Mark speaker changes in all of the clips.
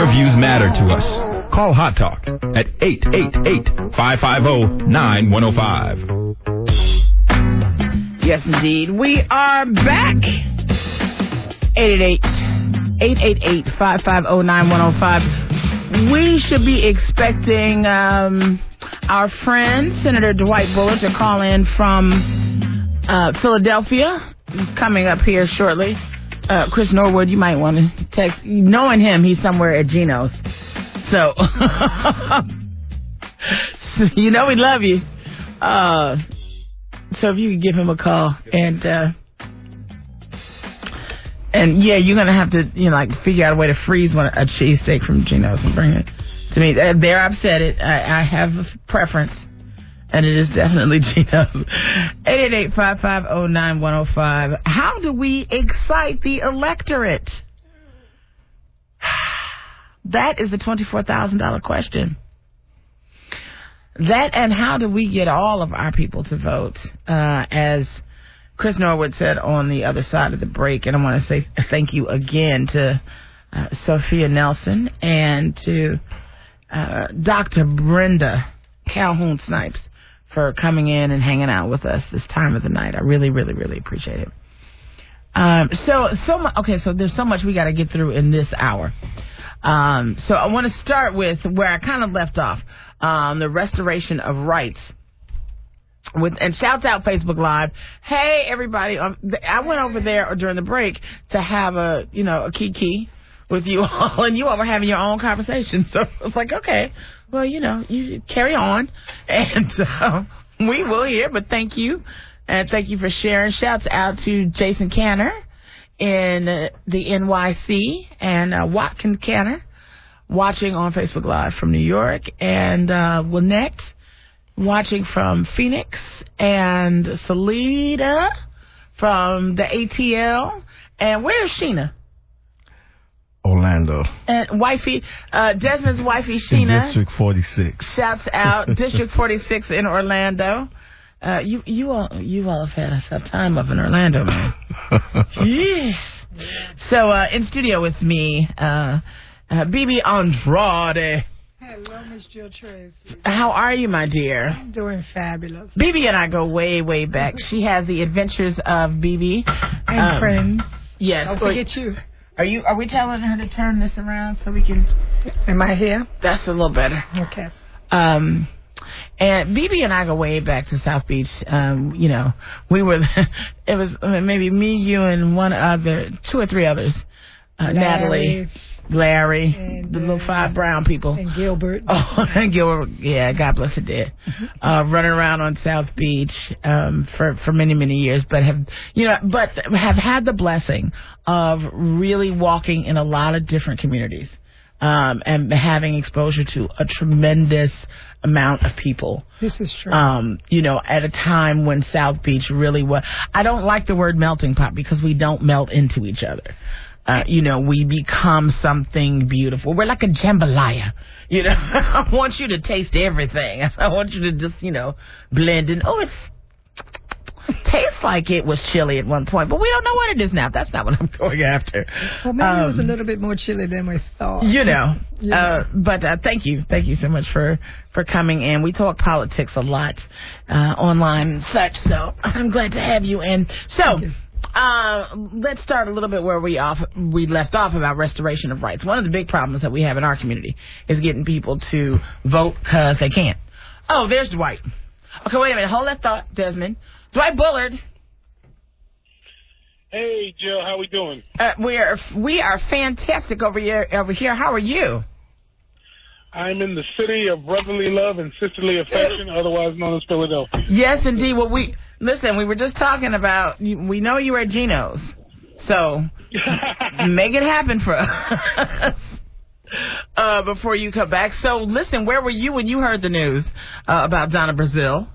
Speaker 1: Your views matter to us. Call Hot Talk at 888-550-9105.
Speaker 2: Yes, indeed. We are back. 888-550-9105. We should be expecting our friend, Senator Dwight Bullard, to call in from Philadelphia, coming up here shortly. Chris Norwood, you might want to text. Knowing him, he's somewhere at Geno's. So, you know we love you. So if you could give him a call and yeah, you're gonna have to figure out a way to freeze a cheesesteak from Geno's and bring it to me. There, I've said it. I have a preference, and it is definitely Geno's. 888-550-9105. How do we excite the electorate? That is the $24,000 question. That, and how do we get all of our people to vote? As Chris Norwood said on the other side of the break, and I want to say thank you again to Sophia Nelson and to Dr. Brenda Calhoun Snipes for coming in and hanging out with us this time of the night. I really, really, really appreciate it. So there's so much we got to get through in this hour. So I want to start with where I kind of left off, the restoration of rights. And shouts out Facebook Live. Hey, everybody. I went over there during the break to have a kiki with you all, and you all were having your own conversation. So it's like, okay, well, you carry on. And we will hear, but thank you. And thank you for sharing. Shouts out to Jason Canner in the NYC and Watkins Canner watching on Facebook Live from New York, and Lynette watching from Phoenix, and Salida from the ATL. And where's Sheena?
Speaker 3: Orlando.
Speaker 2: And wifey, Desmond's wifey, Sheena.
Speaker 3: In District 46.
Speaker 2: Shouts out, District 46 in Orlando. You all have had a time up in Orlando, man. Yes. So, in studio with me, BB Andrade.
Speaker 4: Hello, Miss Jill Tracy.
Speaker 2: How are you, my dear?
Speaker 4: I'm doing fabulous.
Speaker 2: BB and I go way, way back. She has the adventures of BB.
Speaker 4: And friends.
Speaker 2: Yes.
Speaker 4: Don't forget you.
Speaker 2: Are we telling her to turn this around so we can...
Speaker 4: Am I here?
Speaker 2: That's a little better.
Speaker 4: Okay.
Speaker 2: And BB and I go way back to South Beach. We were, it was maybe me, you, and two or three others. Natalie, Larry, and the little five brown people.
Speaker 4: And Gilbert.
Speaker 2: Oh, and Gilbert, yeah, God bless the dead. Running around on South Beach for many, many years, but have had the blessing of really walking in a lot of different communities. And having exposure to a tremendous amount of people.
Speaker 4: This is true.
Speaker 2: At a time when South Beach really was... I don't like the word melting pot because we don't melt into each other. We become something beautiful. We're like a jambalaya. I want you to taste everything. I want you to just, blend in. Oh, it tastes like it was chili at one point, but we don't know what it is now. That's not what I'm going after.
Speaker 4: Well, maybe it was a little bit more chili than we thought.
Speaker 2: But thank you so much for coming in. We talk politics a lot online and such, so I'm glad to have you in. So, let's start a little bit where we left off about restoration of rights. One of the big problems that we have in our community is getting people to vote because they can't. Oh, there's Dwight. Okay, wait a minute. Hold that thought, Desmond. Dwight Bullard.
Speaker 5: Hey, Jill, how we doing?
Speaker 2: We are fantastic over here. How are you?
Speaker 5: I'm in the city of brotherly love and sisterly affection, otherwise known as Philadelphia.
Speaker 2: Yes, indeed. Well, we were just talking about. We know you were at Geno's, so make it happen for us before you come back. So, listen, where were you when you heard the news about Donna Brazile?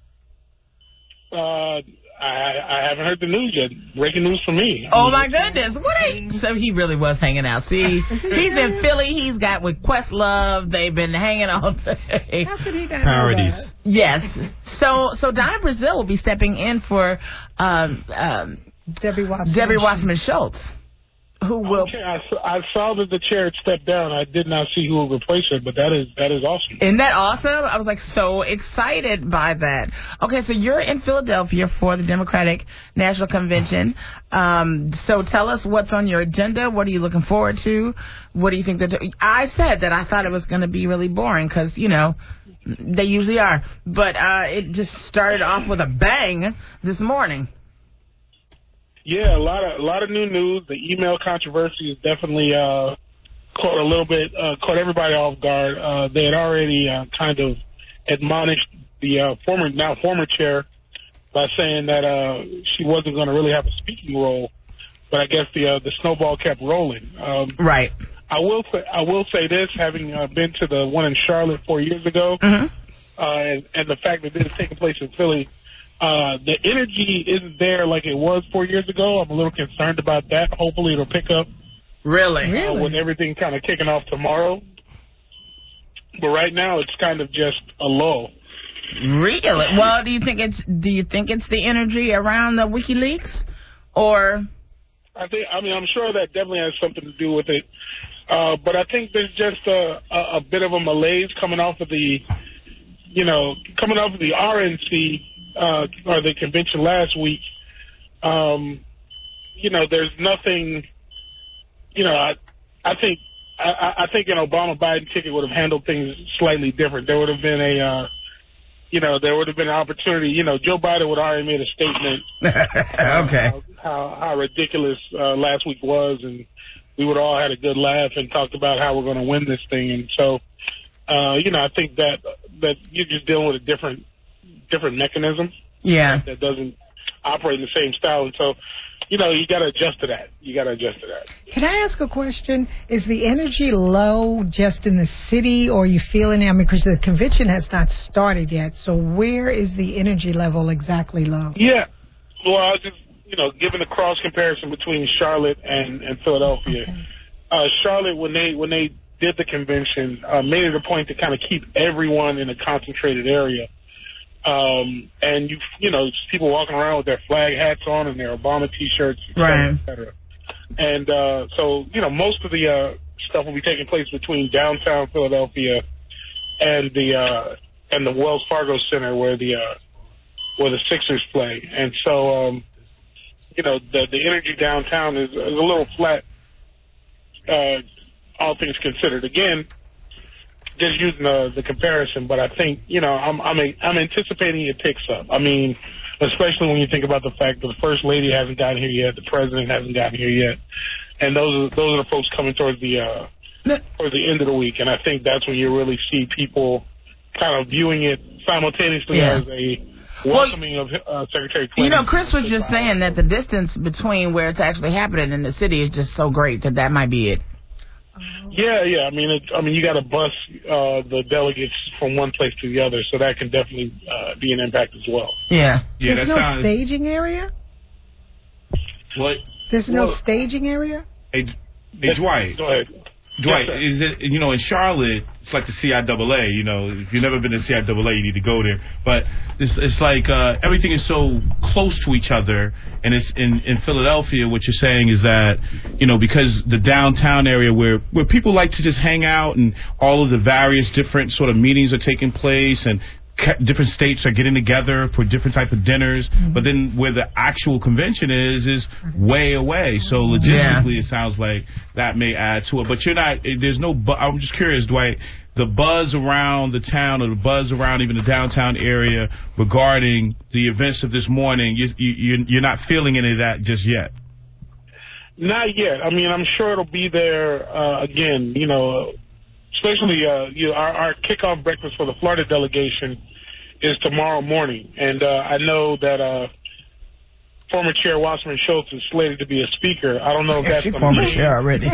Speaker 5: I haven't heard the news yet. Breaking news for me.
Speaker 2: Oh, my goodness. So he really was hanging out. See, he's in Philly. He's got with Questlove. They've been hanging all day.
Speaker 4: How could he not
Speaker 3: Parodies.
Speaker 4: know that?
Speaker 2: Yes. So Donna Brazile will be stepping in for
Speaker 4: Debbie
Speaker 2: Wasserman Schultz. who will...
Speaker 5: Okay, I saw that the chair had stepped down. I did not see who would replace her, but that is awesome.
Speaker 2: Isn't that awesome? I was like so excited by that. Okay, so you're in Philadelphia for the Democratic National Convention. So tell us what's on your agenda. What are you looking forward to? What do you think that... I said that I thought it was going to be really boring because, you know, they usually are. But it just started off with a bang this morning.
Speaker 5: Yeah, a lot of new news. The email controversy has definitely caught everybody off guard. They had already kind of admonished the former chair by saying that she wasn't going to really have a speaking role, but I guess the snowball kept rolling.
Speaker 2: Right.
Speaker 5: I will say this, having been to the one in Charlotte 4 years ago,
Speaker 2: Mm-hmm.
Speaker 5: And the fact that this is taking place in Philly. The energy isn't there like it was 4 years ago. I'm a little concerned about that. Hopefully it'll pick up.
Speaker 2: Really?
Speaker 5: With everything kind of kicking off tomorrow. But right now it's kind of just a lull.
Speaker 2: Really? Well, do you think it's the energy around the WikiLeaks, or?
Speaker 5: I'm sure that definitely has something to do with it. But I think there's just a bit of a malaise coming off of the RNC. Or the convention last week, there's nothing, I think an Obama-Biden ticket would have handled things slightly different. There would have been an opportunity, Joe Biden would have already made a statement.
Speaker 2: Okay.
Speaker 5: How ridiculous last week was, and we would all had a good laugh and talked about how we're going to win this thing. And so, I think that you're just dealing with a different mechanism.
Speaker 2: Yeah.
Speaker 5: That doesn't operate in the same style. And so, you got to adjust to that.
Speaker 4: Can I ask a question? Is the energy low just in the city, or are you feeling it? Because the convention has not started yet. So where is the energy level exactly low?
Speaker 5: Yeah. Well, I was just, given the cross comparison between Charlotte and Philadelphia. Okay. Charlotte, when they did the convention, made it a point to kind of keep everyone in a concentrated area. And just people walking around with their flag hats on and their Obama T-shirts, et cetera. And so most of the stuff will be taking place between downtown Philadelphia and the Wells Fargo Center where the Sixers play. And so the energy downtown is a little flat, all things considered. Again, just using the comparison, but I think I'm anticipating it picks up. I mean, especially when you think about the fact that the First Lady hasn't gotten here yet, the President hasn't gotten here yet, and those are the folks coming towards the end of the week, and I think that's when you really see people kind of viewing it simultaneously as a welcoming of Secretary Clinton.
Speaker 2: Chris was just saying that the distance between where it's actually happening in the city is just so great that might be it.
Speaker 5: Yeah. I mean, you got to bus the delegates from one place to the other, so that can definitely be an impact as well.
Speaker 2: Yeah.
Speaker 4: There's no staging area?
Speaker 3: What?
Speaker 4: There's no staging area?
Speaker 3: Hey, Dwight.
Speaker 5: Go ahead.
Speaker 3: Dwight, is it, in Charlotte, it's like the CIAA, if you've never been to CIAA, you need to go there. But it's like everything is so close to each other, and it's in Philadelphia, what you're saying is that, because the downtown area where people like to just hang out and all of the various different sort of meetings are taking place and different states are getting together for different type of dinners, but then where the actual convention is way away. So logistically, it sounds like that may add to it. But there's no. I'm just curious, Dwight. The buzz around the town, or the buzz around even the downtown area regarding the events of this morning, you're not feeling any of that just yet.
Speaker 5: Not yet. I mean, I'm sure it'll be there again. Especially our kickoff breakfast for the Florida delegation is tomorrow morning, and I know that former Chair Wasserman Schultz is slated to be a speaker. I don't know if that's
Speaker 2: former chair already.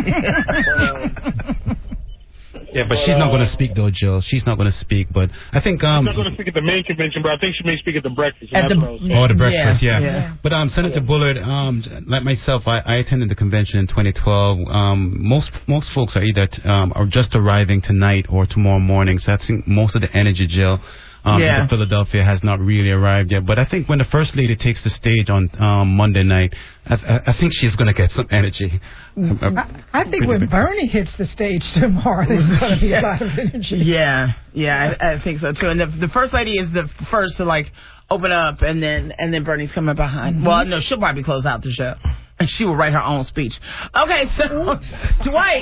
Speaker 6: But she's not going to speak, though, Jill. She's not going to speak, but I think...
Speaker 5: she's not going to speak at the main convention, but I think she may speak at the breakfast.
Speaker 6: The breakfast, yeah. But Senator Bullard, like myself, I attended the convention in 2012. Most folks are either are just arriving tonight or tomorrow morning, so I think most of the energy, Jill, The Philadelphia has not really arrived yet. But I think when the First Lady takes the stage on Monday night, I think she's going to get some energy.
Speaker 4: I think when Bernie hits the stage tomorrow, there's going to be a lot of energy.
Speaker 2: Yeah, I think so too. And the First Lady is the first to like open up, and then Bernie's coming behind. Mm-hmm. Well, no, she'll probably close out the show. And she will write her own speech. Okay, so Dwight.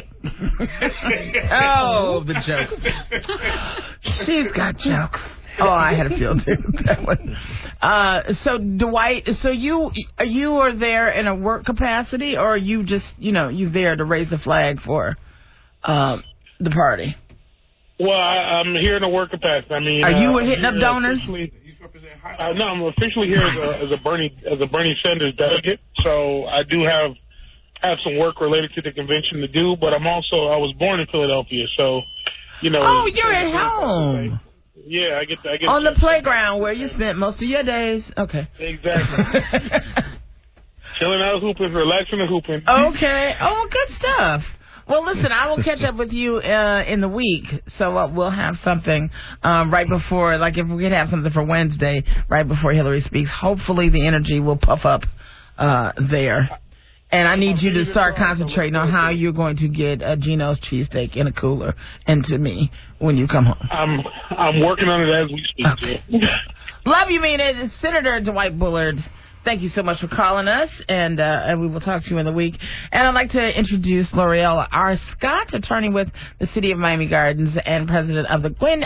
Speaker 2: Oh, the jokes. She's got jokes. Oh, I had a feel too. That one. So Dwight, so you are there in a work capacity, or are you just you there to raise the flag for the party?
Speaker 5: Well, I'm here in a work capacity. I mean,
Speaker 2: are you hitting up donors?
Speaker 5: No, I'm officially here as a Bernie Sanders delegate. So I do have some work related to the convention to do, but I was born in Philadelphia, so
Speaker 2: Oh, you're at home.
Speaker 5: Yeah, I get
Speaker 2: on the playground where you spent most of your days. Okay.
Speaker 5: Exactly. Chilling out, hooping, relaxing, and hooping.
Speaker 2: Okay. Oh, good stuff. Well, listen, I will catch up with you in the week, so we'll have something right before, like if we could have something for Wednesday, right before Hillary speaks. Hopefully the energy will puff up there. And I need you to start concentrating on how you're going to get Gino's cheesesteak in a cooler and to me when you come home.
Speaker 5: I'm working on it as we speak.
Speaker 2: Okay. Love you, mean it. Senator Dwight Bullard. Thank you so much for calling us, and we will talk to you in the week. And I'd like to introduce L'Oreal R. Scott, attorney with the City of Miami Gardens and president of the Gwen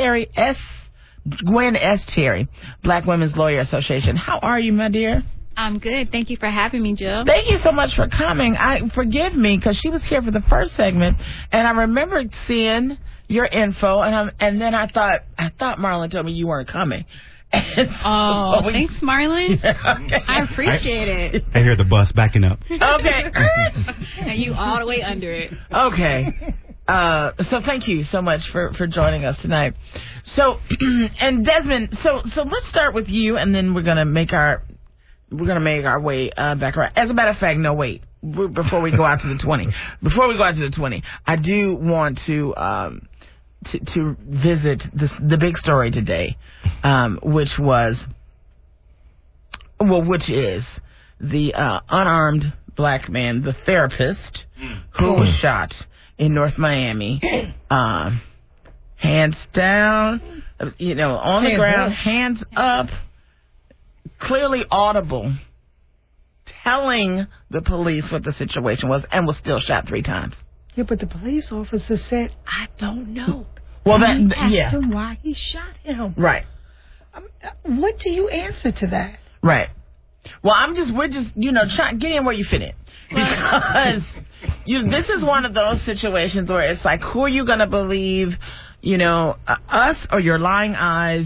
Speaker 2: S. Cherry Black Women's Lawyer Association. How are you, my dear?
Speaker 7: I'm good. Thank you for having me, Jill.
Speaker 2: Thank you so much for coming. Forgive me, because she was here for the first segment, and I remembered seeing your info, and then I thought Marlon told me you weren't coming.
Speaker 7: Oh, thanks, Marlon. Okay. I appreciate it.
Speaker 6: I hear the bus backing up.
Speaker 2: Okay.
Speaker 7: And you all the way under it.
Speaker 2: Okay. So thank you so much for joining us tonight. So, and Desmond, so let's start with you, and then we're gonna make our way back around. As a matter of fact, no, wait. Before we go out to the 20, I do want to visit the big story today, which is the unarmed black man, the therapist, who was shot in North Miami, hands down, on the ground, hands up, clearly audible, telling the police what the situation was, and was still shot 3 times.
Speaker 4: Yeah, but the police officer said, "I don't know."
Speaker 2: Well,
Speaker 4: asked him why he shot him.
Speaker 2: Right.
Speaker 4: What do you answer to that?
Speaker 2: Right. Well, we're just trying get in where you fit in, because this is one of those situations where it's like, who are you gonna believe? Us or your lying eyes?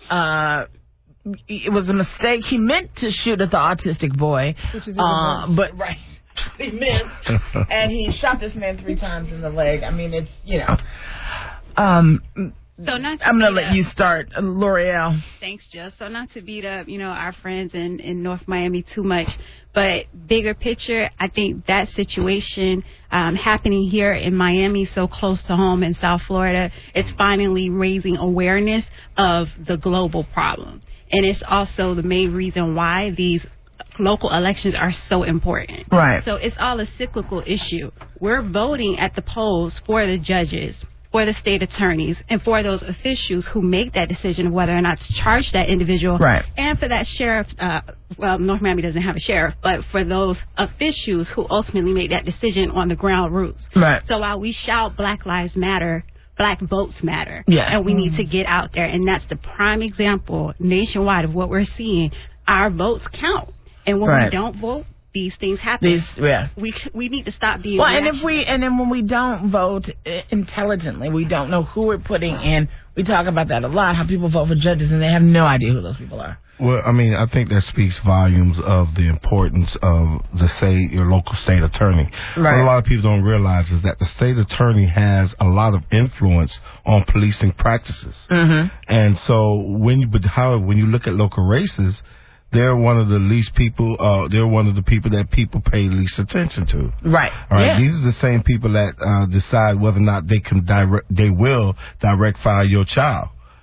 Speaker 2: It was a mistake. He meant to shoot at the autistic boy,
Speaker 4: which is
Speaker 2: but right. He missed, and he shot this man 3 times in the leg. I mean, it's I'm gonna let you start, L'Oreal.
Speaker 7: Thanks, Jill. So not to beat up, our friends in North Miami too much, but bigger picture, I think that situation happening here in Miami, so close to home in South Florida, it's finally raising awareness of the global problem, and it's also the main reason why these local elections are so important.
Speaker 2: Right.
Speaker 7: So it's all a cyclical issue. We're voting at the polls for the judges, for the state attorneys, and for those officials who make that decision of whether or not to charge that individual.
Speaker 2: Right.
Speaker 7: And for that sheriff, North Miami doesn't have a sheriff, but for those officials who ultimately make that decision on the ground roots.
Speaker 2: Right.
Speaker 7: So while we shout Black Lives Matter, Black votes matter.
Speaker 2: Yeah.
Speaker 7: And we need to get out there. And that's the prime example nationwide of what we're seeing. Our votes count. And when we don't vote, these things happen. We need to stop being
Speaker 2: irrational. And then when we don't vote intelligently, we don't know who we're putting in. We talk about that a lot, how people vote for judges and they have no idea who those people are.
Speaker 8: Well, I mean, I think that speaks volumes of the importance of your local state attorney.
Speaker 2: Right.
Speaker 8: What a lot of people don't realize is that the state attorney has a lot of influence on policing practices.
Speaker 2: Mm-hmm.
Speaker 8: And so when you look at local races, they're one of the least people. They're one of the people that people pay least attention to.
Speaker 2: Right.
Speaker 8: All right.
Speaker 2: Yeah.
Speaker 8: These are the same people that decide whether or not they will direct file your child.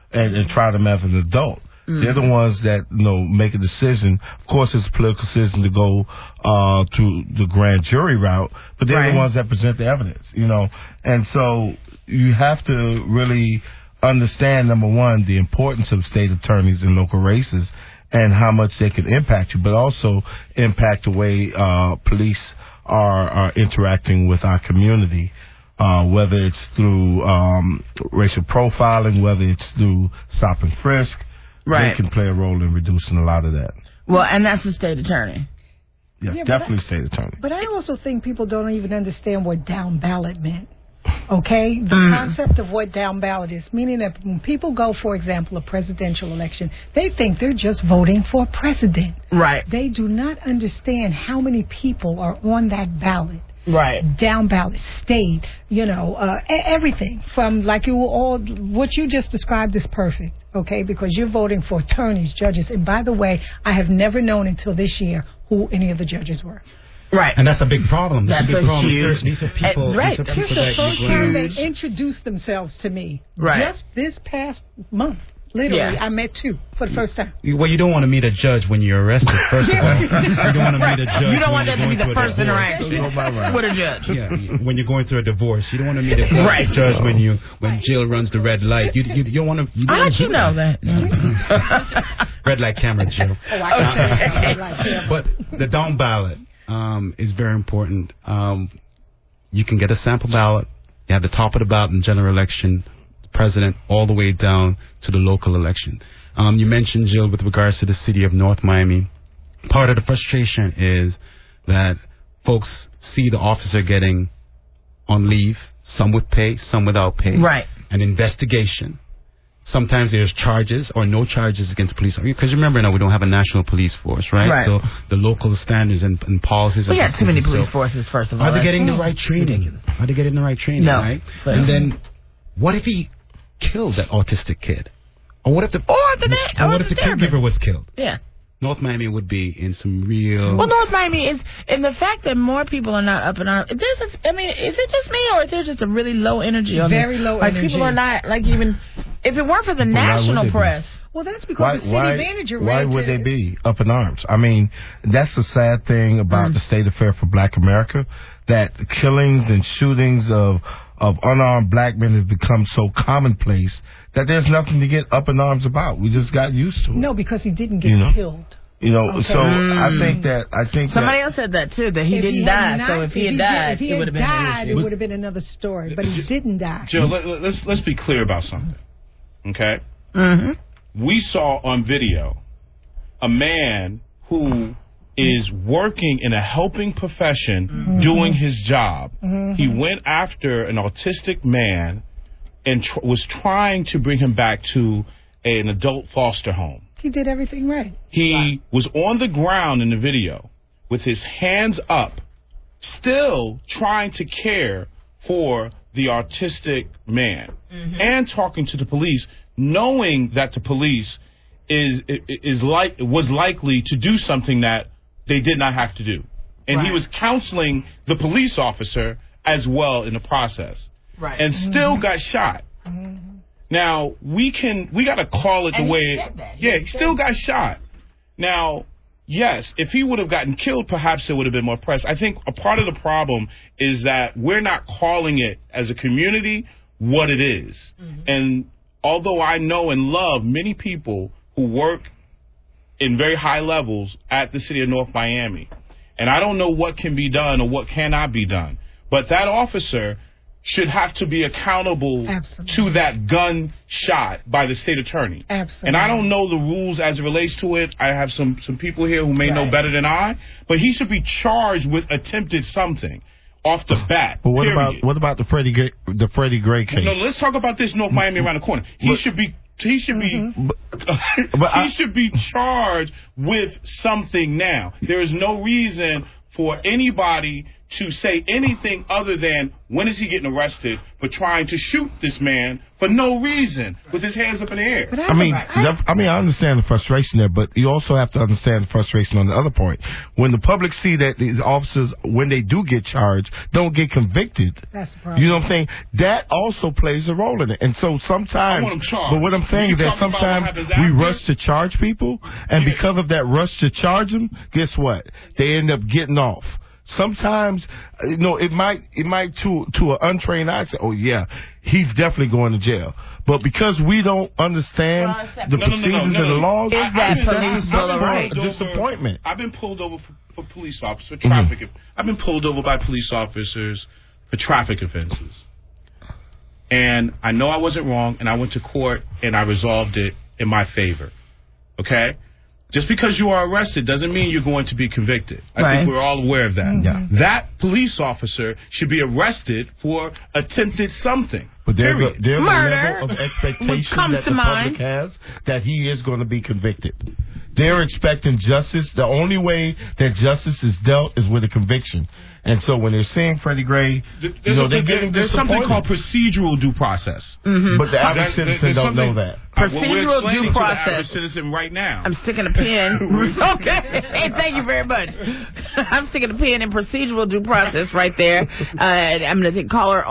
Speaker 8: and try them as an adult. They're the ones that, make a decision. Of course, it's a political decision to go to the grand jury route, but they're the ones that present the evidence, And so you have to really understand, number one, the importance of state attorneys in local races and how much they can impact you, but also impact the way police are interacting with our community. Whether it's through racial profiling, whether it's through stop and frisk, they can play a role in reducing a lot of that.
Speaker 2: Well, and that's the state attorney.
Speaker 8: Yeah, definitely state attorney.
Speaker 4: But I also think people don't even understand what down ballot meant. Okay? The concept of what down ballot is, meaning that when people go, for example, a presidential election, they think they're just voting for a president.
Speaker 2: Right.
Speaker 4: They do not understand how many people are on that ballot.
Speaker 2: Right.
Speaker 4: Down ballot, state, everything from what you just described is perfect, okay? Because you're voting for attorneys, judges. And by the way, I have never known until this year who any of the judges were.
Speaker 2: Right.
Speaker 6: And that's a big problem.
Speaker 2: That's a problem.
Speaker 6: Huge. These are people.
Speaker 2: Right.
Speaker 6: These are people
Speaker 4: It's the first time they
Speaker 6: that
Speaker 4: introduced themselves to me.
Speaker 2: Right.
Speaker 4: Just this past month. Literally, I met two for the first time.
Speaker 6: Well, you don't want to meet a judge when you're arrested, first of all. You don't want to meet a judge.
Speaker 2: You don't want that to be the first interaction with a judge.
Speaker 6: Yeah, when you're going through a divorce. You don't want to meet a judge when Jill runs the red light. You don't want to.
Speaker 2: How'd you know that?
Speaker 6: Red light camera, Jill.
Speaker 4: Oh, I
Speaker 6: But the down ballot is very important. You can get a sample ballot. You have the top of the ballot in general election, president, all the way down to the local election. You mentioned, Jill, with regards to the city of North Miami, part of the frustration is that folks see the officer getting on leave, some with pay, some without pay.
Speaker 2: Right.
Speaker 6: An investigation. Sometimes there's charges or no charges against police. Because remember now, we don't have a national police force, right?
Speaker 2: Right.
Speaker 6: So the local standards and policies.
Speaker 2: We got too many police forces, first of all.
Speaker 6: Are they getting the right training? Are they getting the right training, right? And then, what if he killed that autistic kid? Or what if the caregiver was killed?
Speaker 2: Yeah.
Speaker 6: North Miami would be in some real...
Speaker 2: Well, North Miami is... And the fact that more people are not up in arms... is it just me or is there just a really low energy on
Speaker 4: Very low energy.
Speaker 2: People are not, even... If it weren't for the national press...
Speaker 4: Well, that's because the city manager...
Speaker 8: Why would they be up in arms? I mean, that's the sad thing about the state affair for Black America, that killings and shootings of unarmed black men have become so commonplace that there's nothing to get up in arms about. We just got used to it.
Speaker 4: No, because he didn't get killed.
Speaker 8: Okay. So I think
Speaker 2: somebody else said that too, that he didn't die. So if he had died, it would have been an issue.
Speaker 4: It would have been another story. But he didn't die.
Speaker 3: Jill, let's be clear about something. Okay. We saw on video a man who is working in a helping profession, doing his job. He went after an autistic man and was trying to bring him back to an adult foster home.
Speaker 4: He did everything right.
Speaker 3: He was on the ground in the video with his hands up, still trying to care for the autistic man and talking to the police, knowing that the police was likely to do something that they did not have to do. And he was counseling the police officer as well in the process. Right. And still got shot. Now, we got to call it the way... he still got shot. Now, yes, if he would have gotten killed, perhaps there would have been more press. I think a part of the problem is that we're not calling it, as a community, what it is. And although I know and love many people who work in very high levels at the city of North Miami, and I don't know what can be done or what cannot be done, but that officer should have to be accountable to that gun shot by the state attorney. Absolutely. And I don't know the rules as it relates to it. I have some people here who may know better than I, but he should be charged with attempted something off the bat.
Speaker 8: But what about the Freddie Gray case?
Speaker 3: No, let's talk about this North Miami around the corner. He should be charged with something now. There is no reason for anybody to say anything other than when is he getting arrested for trying to shoot this man for no reason with his hands up in the air.
Speaker 8: I mean, I understand the frustration there, but you also have to understand the frustration on the other point. When the public see that these officers, when they do get charged, don't get convicted.
Speaker 4: That's the problem.
Speaker 8: You know what I'm saying? That also plays a role in it. And so sometimes, but what I'm saying is that sometimes we rush to charge people, and because of that rush to charge them, guess what? They end up getting off. Sometimes, it might to an untrained eye say, oh yeah, he's definitely going to jail. But because we don't understand the procedures and the laws,
Speaker 2: it's a
Speaker 8: disappointment.
Speaker 3: I've been pulled over for police officers, for traffic. I've been pulled over by police officers for traffic offenses. And I know I wasn't wrong, and I went to court, and I resolved it in my favor. Okay? Just because you are arrested doesn't mean you're going to be convicted. I think we're all aware of that.
Speaker 8: Mm-hmm.
Speaker 3: That police officer should be arrested for attempted something.
Speaker 8: But there's a
Speaker 2: Murder,
Speaker 8: level of expectation
Speaker 2: comes
Speaker 8: that
Speaker 2: to
Speaker 8: the
Speaker 2: mind.
Speaker 8: public has that he is going to be convicted. They're expecting justice. The only way that justice is dealt is with a conviction. And so when they're seeing Freddie Gray, they're getting
Speaker 3: there's something called procedural due process.
Speaker 2: Mm-hmm.
Speaker 8: But the average citizen don't know that.
Speaker 2: Procedural due process.
Speaker 3: To the average citizen right now.
Speaker 2: I'm sticking a pin. Okay. Hey, thank you very much. I'm sticking a pin in procedural due process right there. I'm going to take caller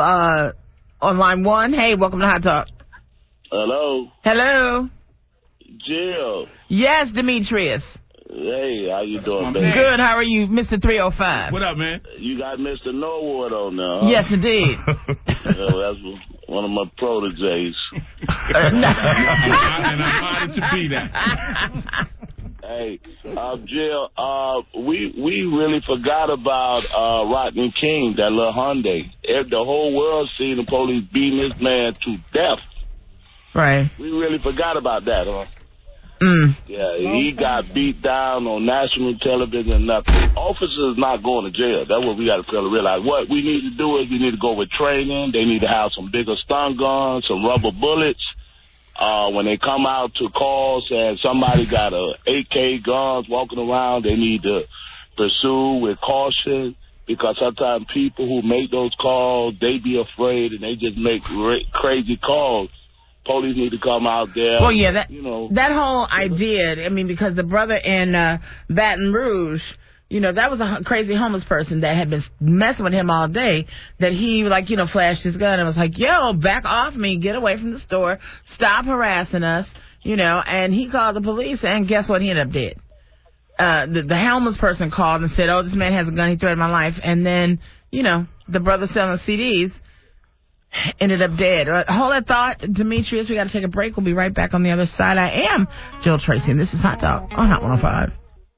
Speaker 2: on line 1. Hey, welcome to Hot Talk.
Speaker 9: Hello.
Speaker 2: Hello.
Speaker 9: Jill.
Speaker 2: Yes, Demetrius.
Speaker 9: Hey, how you doing, baby?
Speaker 2: Good. How are you, Mr. 305?
Speaker 3: What up, man?
Speaker 9: You got Mr. Norwood on there, huh?
Speaker 2: Yes, indeed.
Speaker 9: That's one of my proteges.
Speaker 3: And I'm honored to be that.
Speaker 9: Hey, Jill, we really forgot about Rodney King, that little Hyundai. The whole world seen the police beating this man to death.
Speaker 2: Right.
Speaker 9: We really forgot about that, huh? Yeah, he got beat down on national television and nothing. Officers not going to jail. That's what we got to realize. What we need to do is we need to go with training. They need to have some bigger stun guns, some rubber bullets. When they come out to calls and somebody got a AK guns walking around, they need to pursue with caution, because sometimes people who make those calls, they be afraid and they just make crazy calls. Police need to come out there.
Speaker 2: Well, yeah, that whole idea, I mean, because the brother in Baton Rouge, that was a crazy homeless person that had been messing with him all day, that he, flashed his gun and was like, yo, back off me, get away from the store, stop harassing us, and he called the police, and guess what he ended up dead? The homeless person called and said, oh, this man has a gun, he threatened my life, and then, the brother selling CDs ended up dead. Hold that thought, Demetrius. We got to take a break. We'll be right back on the other side. I am Jill Tracy, and this is Hot Talk on Hot 105.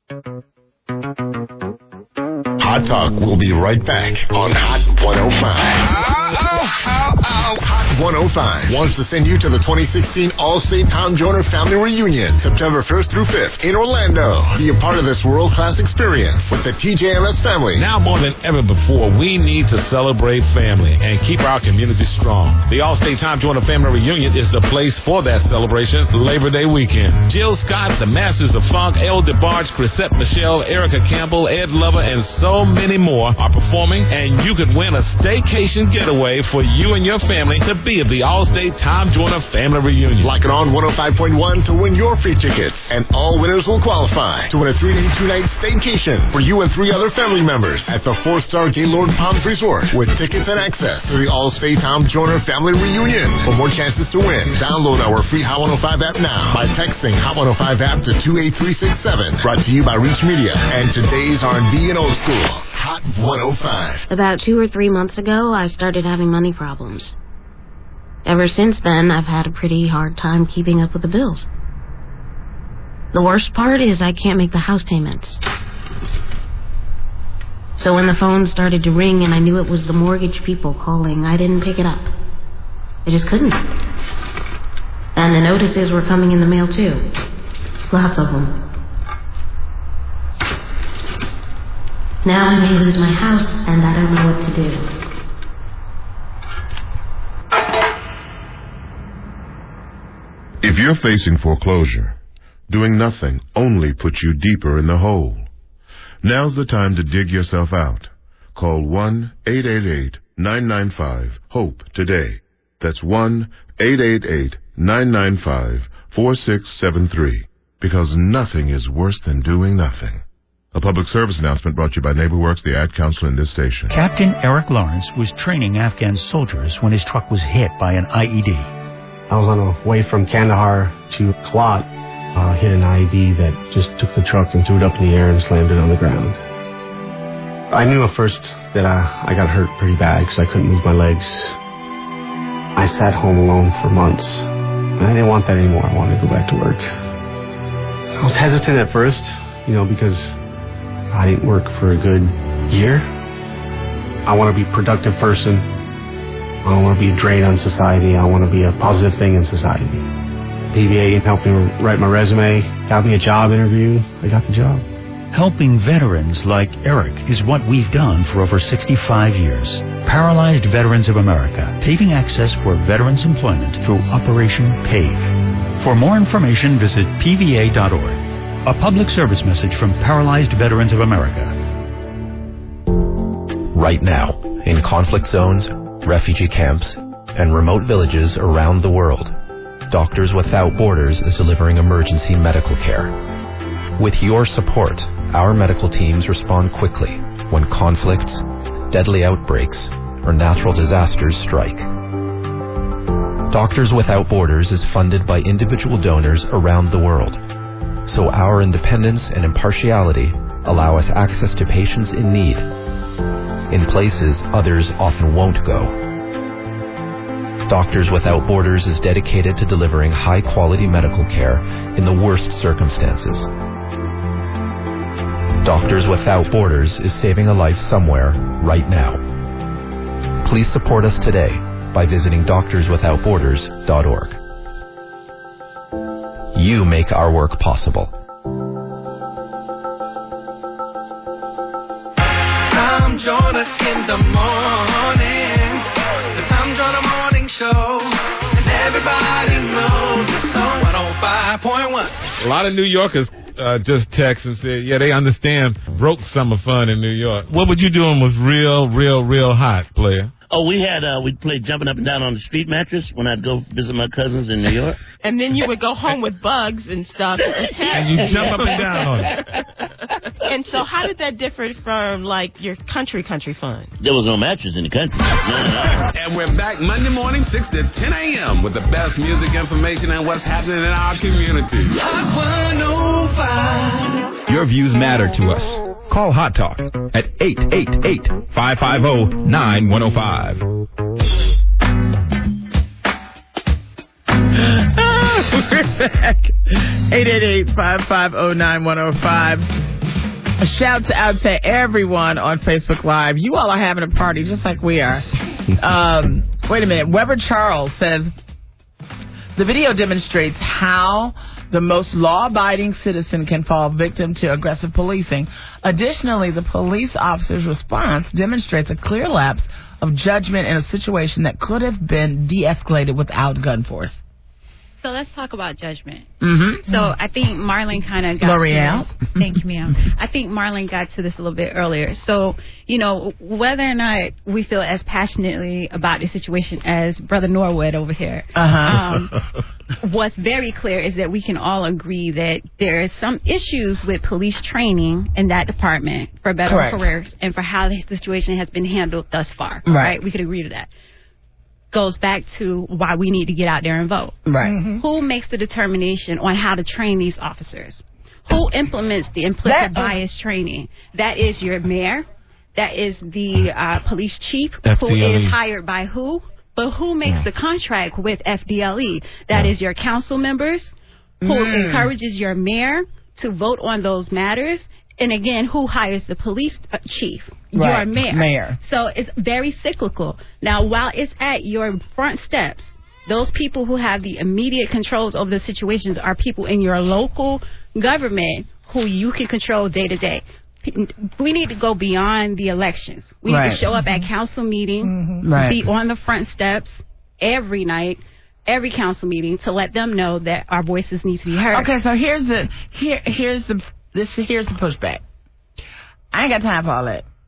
Speaker 10: Hot Talk will be right back on Hot 105. Hot 105 wants to send you to the 2016 All-State Tom Joyner Family Reunion, September 1st through 5th in Orlando. Be a part of this world-class experience with the TJMS family.
Speaker 11: Now more than ever before, we need to celebrate family and keep our community strong. The All-State Tom Joyner Family Reunion is the place for that celebration Labor Day weekend. Jill Scott, the Masters of Funk, El DeBarge, Chrisette Michelle, Erica Campbell, Ed Lover, and so many more are performing, and you could win a staycation getaway for you and your family to be at the All-State Tom Joyner Family Reunion.
Speaker 10: Lock it on 105.1 to win your free tickets, and all winners will qualify to win a 3-day, 2-night staycation for you and 3 other family members at the 4-star Gaylord Palms Resort, with tickets and access to the All-State Tom Joyner Family Reunion. For more chances to win, download our free Hot 105 app now by texting Hot 105 app to 28367. Brought to you by Reach Media and today's R&B and old school. Hot 105.
Speaker 12: About 2 or 3 months ago, I started having money problems. Ever since then, I've had a pretty hard time keeping up with the bills. The worst part is I can't make the house payments. So when the phone started to ring and I knew it was the mortgage people calling, I didn't pick it up. I just couldn't. And the notices were coming in the mail too. Lots of them. Now I may lose my house, and I don't know what to do.
Speaker 13: If you're facing foreclosure, doing nothing only puts you deeper in the hole. Now's the time to dig yourself out. Call 1-888-995-HOPE today. That's 1-888-995-4673. Because nothing is worse than doing nothing. A public service announcement brought to you by NeighborWorks, the ad council in this station.
Speaker 14: Captain Eric Lawrence was training Afghan soldiers when his truck was hit by an IED.
Speaker 15: I was on the way from Kandahar to Kalat, hit an IED that just took the truck and threw it up in the air and slammed it on the ground. I knew at first that I got hurt pretty bad because I couldn't move my legs. I sat home alone for months. And I didn't want that anymore. I wanted to go back to work. I was hesitant at first, because I didn't work for a good year. I want to be a productive person. I don't want to be a drain on society. I want to be a positive thing in society. PVA helped me write my resume, got me a job interview. I got the job.
Speaker 14: Helping veterans like Eric is what we've done for over 65 years. Paralyzed Veterans of America, paving access for veterans' employment through Operation PAVE. For more information, visit PVA.org. A public service message from Paralyzed Veterans of America.
Speaker 16: Right now, in conflict zones, refugee camps, and remote villages around the world, Doctors Without Borders is delivering emergency medical care. With your support, our medical teams respond quickly when conflicts, deadly outbreaks, or natural disasters strike. Doctors Without Borders is funded by individual donors around the world, so our independence and impartiality allow us access to patients in need, in places others often won't go. Doctors Without Borders is dedicated to delivering high-quality medical care in the worst circumstances. Doctors Without Borders is saving a life somewhere, right now. Please support us today by visiting doctorswithoutborders.org. You make our work possible.
Speaker 17: Tom Joyner in the morning. The Tom Joyner Morning Show. And everybody knows it's on 105.1.
Speaker 11: A lot of New Yorkers just text and said, yeah, they understand broke summer fun in New York. What were you doing was real hot, player?
Speaker 18: Oh, we played jumping up and down on the street mattress when I'd go visit my cousins in New York.
Speaker 2: And then you would go home with bugs and stuff.
Speaker 11: And you jump up and down on it.
Speaker 2: And so how did that differ from, like, your country fun?
Speaker 18: There was no mattress in the country.
Speaker 19: And we're back Monday morning, 6 to 10 a.m. with the best music information and what's happening in our community.
Speaker 17: Hot 105.
Speaker 1: Your views matter to us. Call Hot Talk at 888-550-9105.
Speaker 2: We're back. 888-550-9105. A shout out to everyone on Facebook Live. You all are having a party just like we are. Wait a minute. Weber Charles says, the video demonstrates how the most law-abiding citizen can fall victim to aggressive policing. Additionally, the police officer's response demonstrates a clear lapse of judgment in a situation that could have been de-escalated without gun force.
Speaker 7: So let's talk about judgment.
Speaker 2: Mm-hmm.
Speaker 7: So I think Marlon kind of got
Speaker 2: L'Oreal.
Speaker 7: to this. Thank you, ma'am. I think Marlon got to this a little bit earlier. So, whether or not we feel as passionately about the situation as Brother Norwood over here, what's very clear is that we can all agree that there are some issues with police training in that department, for better or for worse, and for how the situation has been handled thus far. Right? We could agree to that. Goes back to why we need to get out there and vote.
Speaker 2: Right.
Speaker 7: Mm-hmm. Who makes the determination on how to train these officers? Who implements the implicit bias training? That is your mayor. That is the police chief, FDLE. Who is hired by who? But who makes the contract with FDLE? That is your council members, who encourages your mayor to vote on those matters. And again, who hires the police chief? Your mayor. So it's very cyclical. Now, while it's at your front steps, those people who have the immediate controls over the situations are people in your local government who you can control day to day. We need to go beyond the elections. We need to show up at council meeting, be on the front steps every night, every council meeting, to let them know that our voices need to be heard.
Speaker 2: Okay, so here's the pushback. I ain't got time for all that.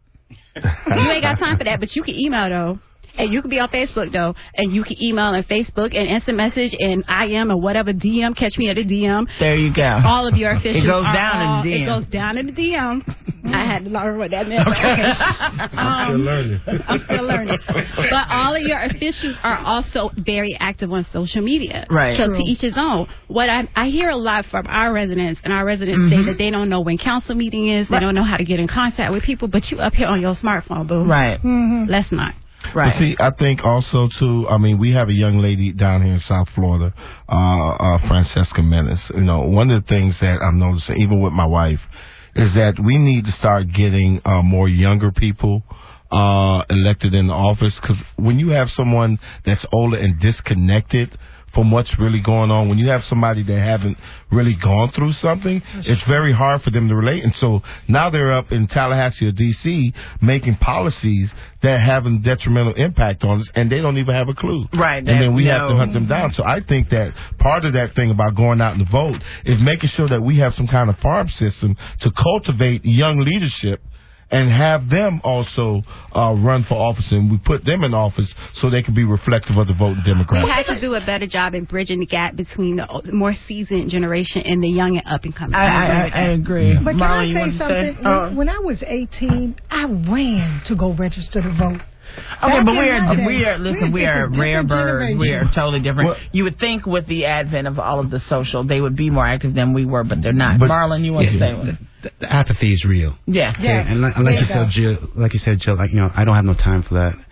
Speaker 7: You ain't got time for that, but you can email, though. And you can be on Facebook, though, and you can email and Facebook and instant message and IM or whatever, DM, catch me at a DM.
Speaker 2: There you go.
Speaker 7: All of your officials.
Speaker 2: It goes down in the DM.
Speaker 7: It goes down in the DM. I had to learn what that meant.
Speaker 2: Okay.
Speaker 8: I'm still learning.
Speaker 7: I'm still learning. But all of your officials are also very active on social media.
Speaker 2: Right.
Speaker 7: So to each his own. What I hear a lot from our residents, and our residents say that they don't know when council meeting is, they don't know how to get in contact with people, but you up here on your smartphone, boo.
Speaker 2: Right.
Speaker 7: Let's not.
Speaker 8: Right. But see, I think also too. I mean, we have a young lady down here in South Florida, Francesca Menace. You know, one of the things that I'm noticing, even with my wife, is that we need to start getting more younger people elected in the office. Because when you have someone that's older and disconnected from what's really going on, when you have somebody that haven't really gone through something, it's very hard for them to relate. And so now they're up in Tallahassee or D.C. making policies that have a detrimental impact on us, and they don't even have a clue.
Speaker 2: Right.
Speaker 8: And then we have to hunt them down. So I think that part of that thing about going out and vote is making sure that we have some kind of farm system to cultivate young leadership and have them also run for office, and we put them in office so they can be reflective of the voting demographic.
Speaker 7: We have to do a better job in bridging the gap between the more seasoned generation and the young and up and coming.
Speaker 2: I agree.
Speaker 4: But can
Speaker 2: Marlon,
Speaker 4: I say something? When I was 18, I ran to go register to vote.
Speaker 2: Okay, but we are rare birds. We are totally different.
Speaker 6: Well,
Speaker 2: you would think with the advent of all of the social, they would be more active than we were, but they're not. Marlon, you want to say one?
Speaker 6: The apathy is real.
Speaker 2: Yeah.
Speaker 6: Okay, and like you said, Jill, I don't have no time for that.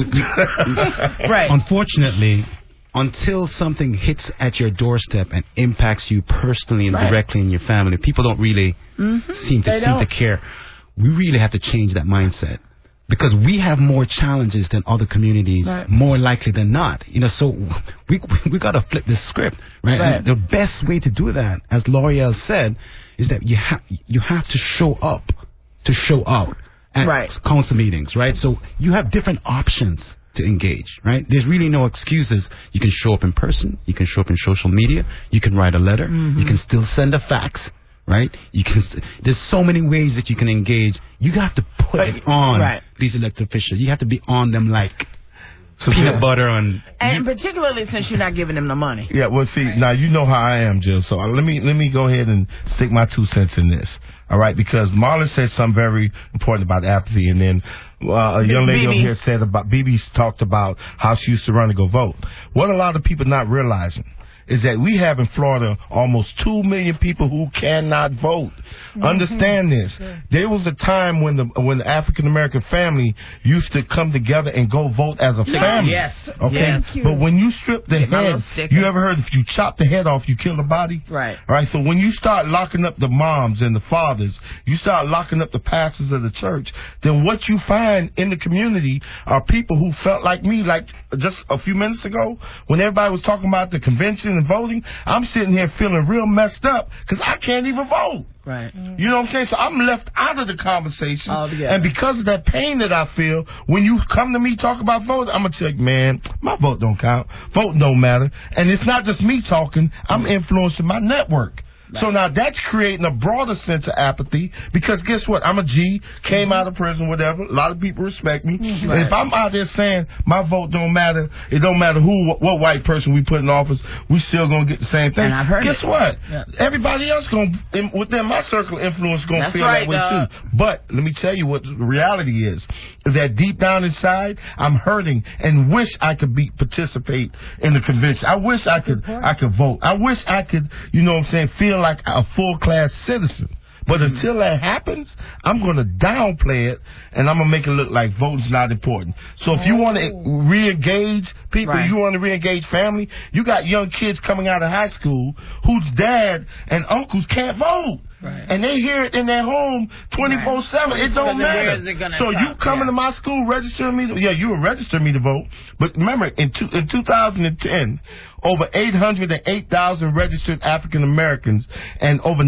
Speaker 2: Right.
Speaker 6: Unfortunately, until something hits at your doorstep and impacts you personally and directly in your family, people don't really seem to care. We really have to change that mindset. Because we have more challenges than other communities, more likely than not. You know, so we got to flip this script, right? And the best way to do that, as L'Oreal said, is that you have to show up to show out at council meetings, right? So you have different options to engage, right? There's really no excuses. You can show up in person. You can show up in social media. You can write a letter. You can still send a fax. Right? You can. There's so many ways that you can engage. You have to put it on these elected officials. You have to be on them like peanut butter on.
Speaker 2: And particularly since you're not giving them the money.
Speaker 8: Yeah. Well, see, now you know how I am, Jill. So let me go ahead and stick my 2 cents in this. All right, because Marlon said something very important about apathy, and then a young lady over here said about BB talked about how she used to run to go vote. What a lot of people not realizing is that we have in Florida almost 2 million people who cannot vote. Understand this. There was a time when the African American family used to come together and go vote as a family.
Speaker 2: Yes.
Speaker 8: Okay.
Speaker 2: Yes.
Speaker 8: But when you strip the head, you ever heard if you chop the head off, you kill the body?
Speaker 2: Right.
Speaker 8: All right. So when you start locking up the moms and the fathers, you start locking up the pastors of the church, then what you find in the community are people who felt like me, like just a few minutes ago when everybody was talking about the convention and voting. I'm sitting here feeling real messed up because I can't even vote.
Speaker 2: Right.
Speaker 8: You know what I'm saying? So I'm left out of the conversation.
Speaker 2: Altogether.
Speaker 8: And because of that pain that I feel, when you come to me talk about voting, I'm going to tell you, man, my vote don't count. Vote don't matter. And it's not just me talking. I'm influencing my network. So now that's creating a broader sense of apathy because guess what? I'm a G, came out of prison, whatever. A lot of people respect me. And if I'm out there saying my vote don't matter, it don't matter what white person we put in office, we still gonna get the same thing.
Speaker 2: And I've heard
Speaker 8: guess what? Yeah. Everybody else within my circle of influence gonna feel that way too. But let me tell you what the reality is that deep down inside, I'm hurting and wish I could participate in the convention. I wish I could vote. I wish I could, you know what I'm saying, feel like a full-class citizen. But until that happens, I'm going to downplay it, and I'm going to make it look like voting's not important. So if you want to re-engage people, you want to re-engage family, you got young kids coming out of high school whose dad and uncles can't vote. And they hear it in their home 24/7. It don't matter. So you coming to my school registering me? You will register me to vote. But remember, in 2010, over 808,000 registered African Americans and over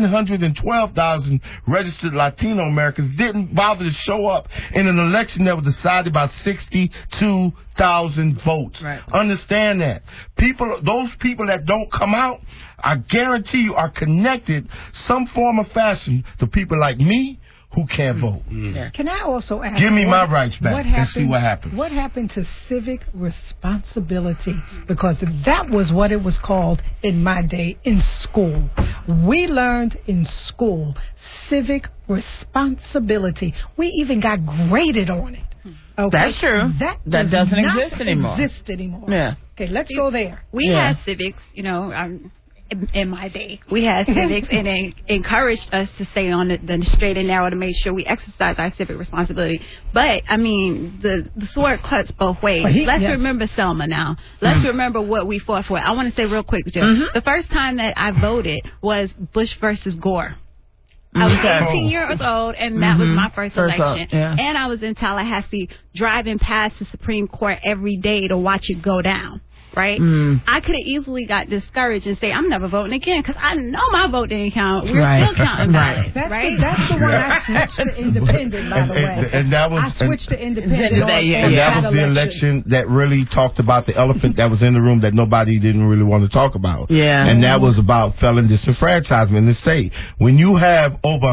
Speaker 8: 912,000 registered Latino Americans didn't bother to show up in an election that was decided by 62,000 votes. Understand that. Those people that don't come out, I guarantee you are connected some form of fashion to people like me who can't vote.
Speaker 4: Can I also ask?
Speaker 8: Give me my rights back and see what happens.
Speaker 4: What happened to civic responsibility? Because that was what it was called in my day in school. We learned in school civic responsibility. We even got graded on it. Okay?
Speaker 2: That's true.
Speaker 4: That
Speaker 2: doesn't
Speaker 4: not
Speaker 2: exist anymore.
Speaker 4: Yeah. Okay, let's go there.
Speaker 7: We had civics, in my day. We had civics, and they encouraged us to stay on the straight and narrow to make sure we exercise our civic responsibility. But, I mean, the sword cuts both ways. Let's remember Selma now. Let's remember what we fought for. I want to say real quick, Jill. The first time that I voted was Bush versus Gore. I was 18 years old, and that was my first election. And I was in Tallahassee driving past the Supreme Court every day to watch it go down. Right? I could have easily got discouraged and say, I'm never voting again because I know my vote didn't count. We're still counting ballots, right?
Speaker 4: That's the one I switched to independent, by the way.
Speaker 8: And that was,
Speaker 4: I switched to independent.
Speaker 8: And that was the election that really talked about the elephant that was in the room that nobody didn't really want to talk about. And that was about felon disenfranchisement in the state. When you have over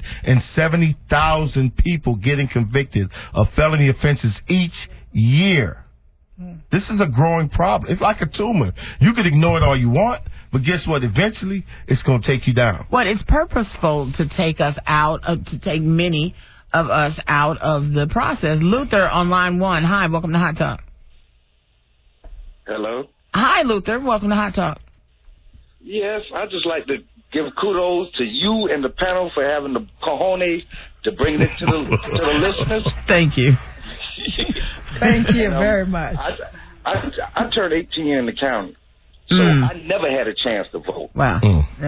Speaker 8: 170,000 people getting convicted of felony offenses each year, this is a growing problem. It's like a tumor. You can ignore it all you want, but guess what? Eventually, it's going to take you down.
Speaker 2: Well, it's purposeful to take us out, to take many of us out of the process. Luther on line 1. Hi, welcome to Hot Talk.
Speaker 20: Hello.
Speaker 2: Hi, Luther. Welcome to Hot Talk.
Speaker 20: Yes, I'd just like to give kudos to you and the panel for having the cojones to bring it to the listeners.
Speaker 2: Thank you.
Speaker 4: Thank you very much.
Speaker 20: I turned 18 in the county, so I never had a chance to vote.
Speaker 2: Wow.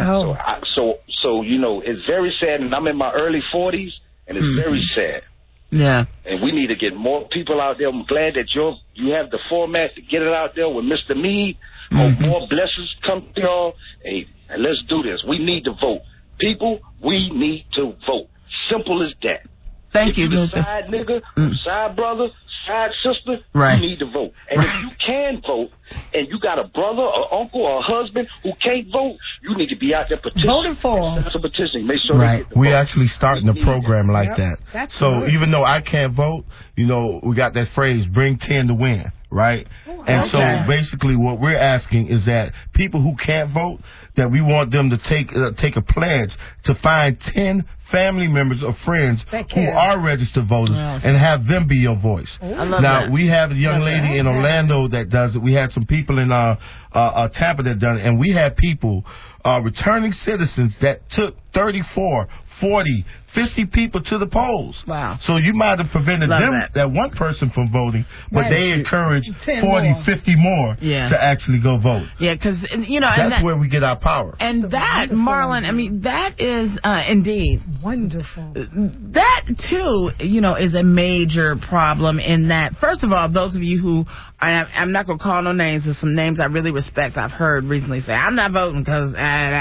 Speaker 20: So it's very sad, and I'm in my early 40s, and it's very sad.
Speaker 2: Yeah.
Speaker 20: And we need to get more people out there. I'm glad that you have the format to get it out there with Mr. Meade. Hope more blessings come to y'all. Hey, and let's do this. We need to vote. People, we need to vote. Simple as that.
Speaker 2: Thank you,
Speaker 20: Luther. Side nigga, side brother, side sister,
Speaker 2: you
Speaker 20: need to vote. And if you can vote, and you got a brother or uncle or a husband who can't vote, you need to be out there petitioning.
Speaker 4: Voting for them.
Speaker 20: That's a petition. Make sure they get the
Speaker 8: We're
Speaker 20: vote.
Speaker 8: actually starting a program like that.
Speaker 4: That's
Speaker 8: so
Speaker 4: good.
Speaker 8: even though I can't vote, we got that phrase, bring 10 to win, right? And so basically what we're asking is that people who can't vote, that we want them to take a pledge to find 10 family members or friends who are registered voters and have them be your voice. Now, we have a young lady in Orlando that does it. We had some people in Tampa that done it. And we had people, returning citizens that took 34, 40, 50 people to the polls.
Speaker 2: Wow.
Speaker 8: So you might have prevented that one person from voting, but they encouraged 40, 50 more to actually go vote.
Speaker 2: Yeah, because,
Speaker 8: that's where we get our power.
Speaker 2: And that, Marlon, I mean, that is indeed
Speaker 4: wonderful.
Speaker 2: That, too, is a major problem in that, first of all, those of you who, I'm not going to call no names, there's some names I really respect, I've heard recently say, I'm not voting because,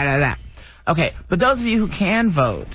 Speaker 2: Okay, but those of you who can vote,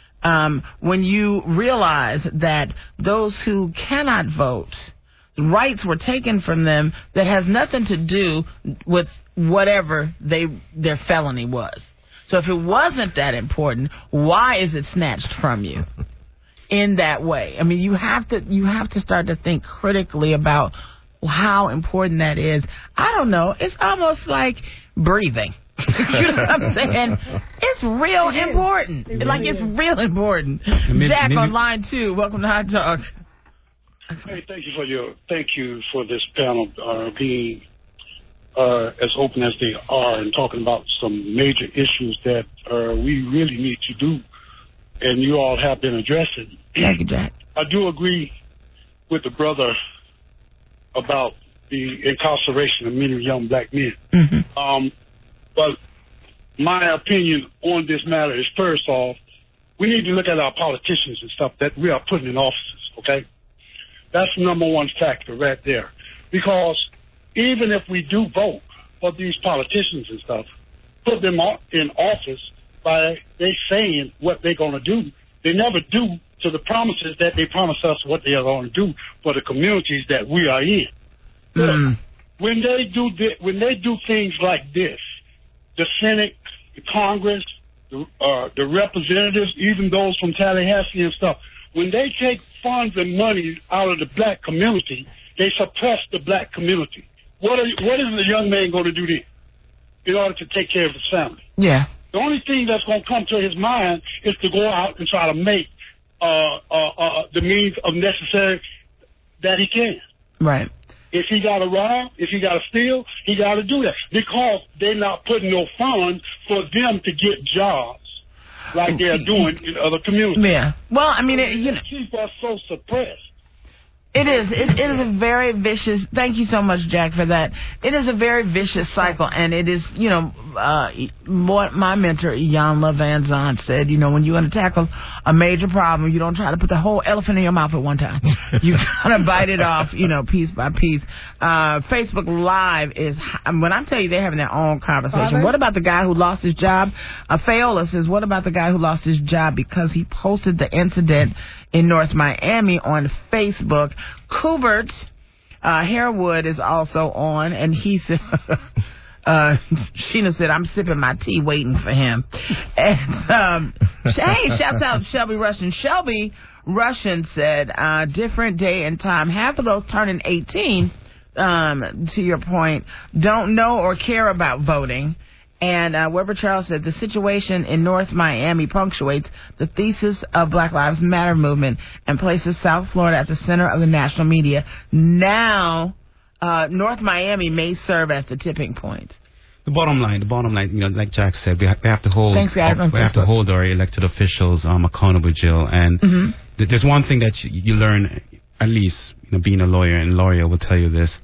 Speaker 2: when you realize that those who cannot vote, rights were taken from them that has nothing to do with whatever their felony was. So if it wasn't that important, why is it snatched from you in that way? I mean, you have to start to think critically about how important that is. I don't know. It's almost like breathing. You know what I'm saying? It's real important. It's real important. Jack on line 2. Welcome to Hot Talk.
Speaker 21: Hey, thank you for this panel being as open as they are and talking about some major issues that we really need to do, and you all have been addressing.
Speaker 2: Thank you, Jack.
Speaker 21: I do agree with the brother about the incarceration of many young black men. But my opinion on this matter is, first off, we need to look at our politicians and stuff that we are putting in offices, okay? That's the number one factor right there. Because even if we do vote for these politicians and stuff, put them in office by they saying what they're going to do, they never do to the promises that they promise us what they are going to do for the communities that we are in. When they do things like this, the Senate, the Congress, the representatives, even those from Tallahassee and stuff, when they take funds and money out of the black community, they suppress the black community. What is the young man going to do then in order to take care of his family?
Speaker 2: Yeah.
Speaker 21: The only thing that's going to come to his mind is to go out and try to make the means of necessary that he can.
Speaker 2: Right.
Speaker 21: If he got to rob, if he got to steal, he got to do that because they're not putting no funds for them to get jobs like they're doing in other communities.
Speaker 2: Yeah. Well, I mean,
Speaker 21: keep us so suppressed.
Speaker 2: It is. It is a very vicious. Thank you so much, Jack, for that. It is a very vicious cycle, and it is, what my mentor, Jan Van Zandt, said, when you're going to tackle a major problem, you don't try to put the whole elephant in your mouth at one time. You got to bite it off, piece by piece. Facebook Live is, when I tell you they're having their own conversation. What about the guy who lost his job? Fayola says, what about the guy who lost his job because he posted the incident in North Miami on Facebook? Kubert Harewood is also on, and he said, Sheena said, I'm sipping my tea waiting for him. And, hey, shouts out to Shelby Russian. Shelby Russian said, different day and time. Half of those turning 18, to your point, don't know or care about voting. And Weber Charles said the situation in North Miami punctuates the thesis of Black Lives Matter movement and places South Florida at the center of the national media. Now, North Miami may serve as the tipping point.
Speaker 6: The bottom line, like Jack said, we have to hold.
Speaker 2: Thanks, guys.
Speaker 6: We have to hold our elected officials accountable, Jill. And there's one thing that you learn, at least being a lawyer, and lawyer will tell you this.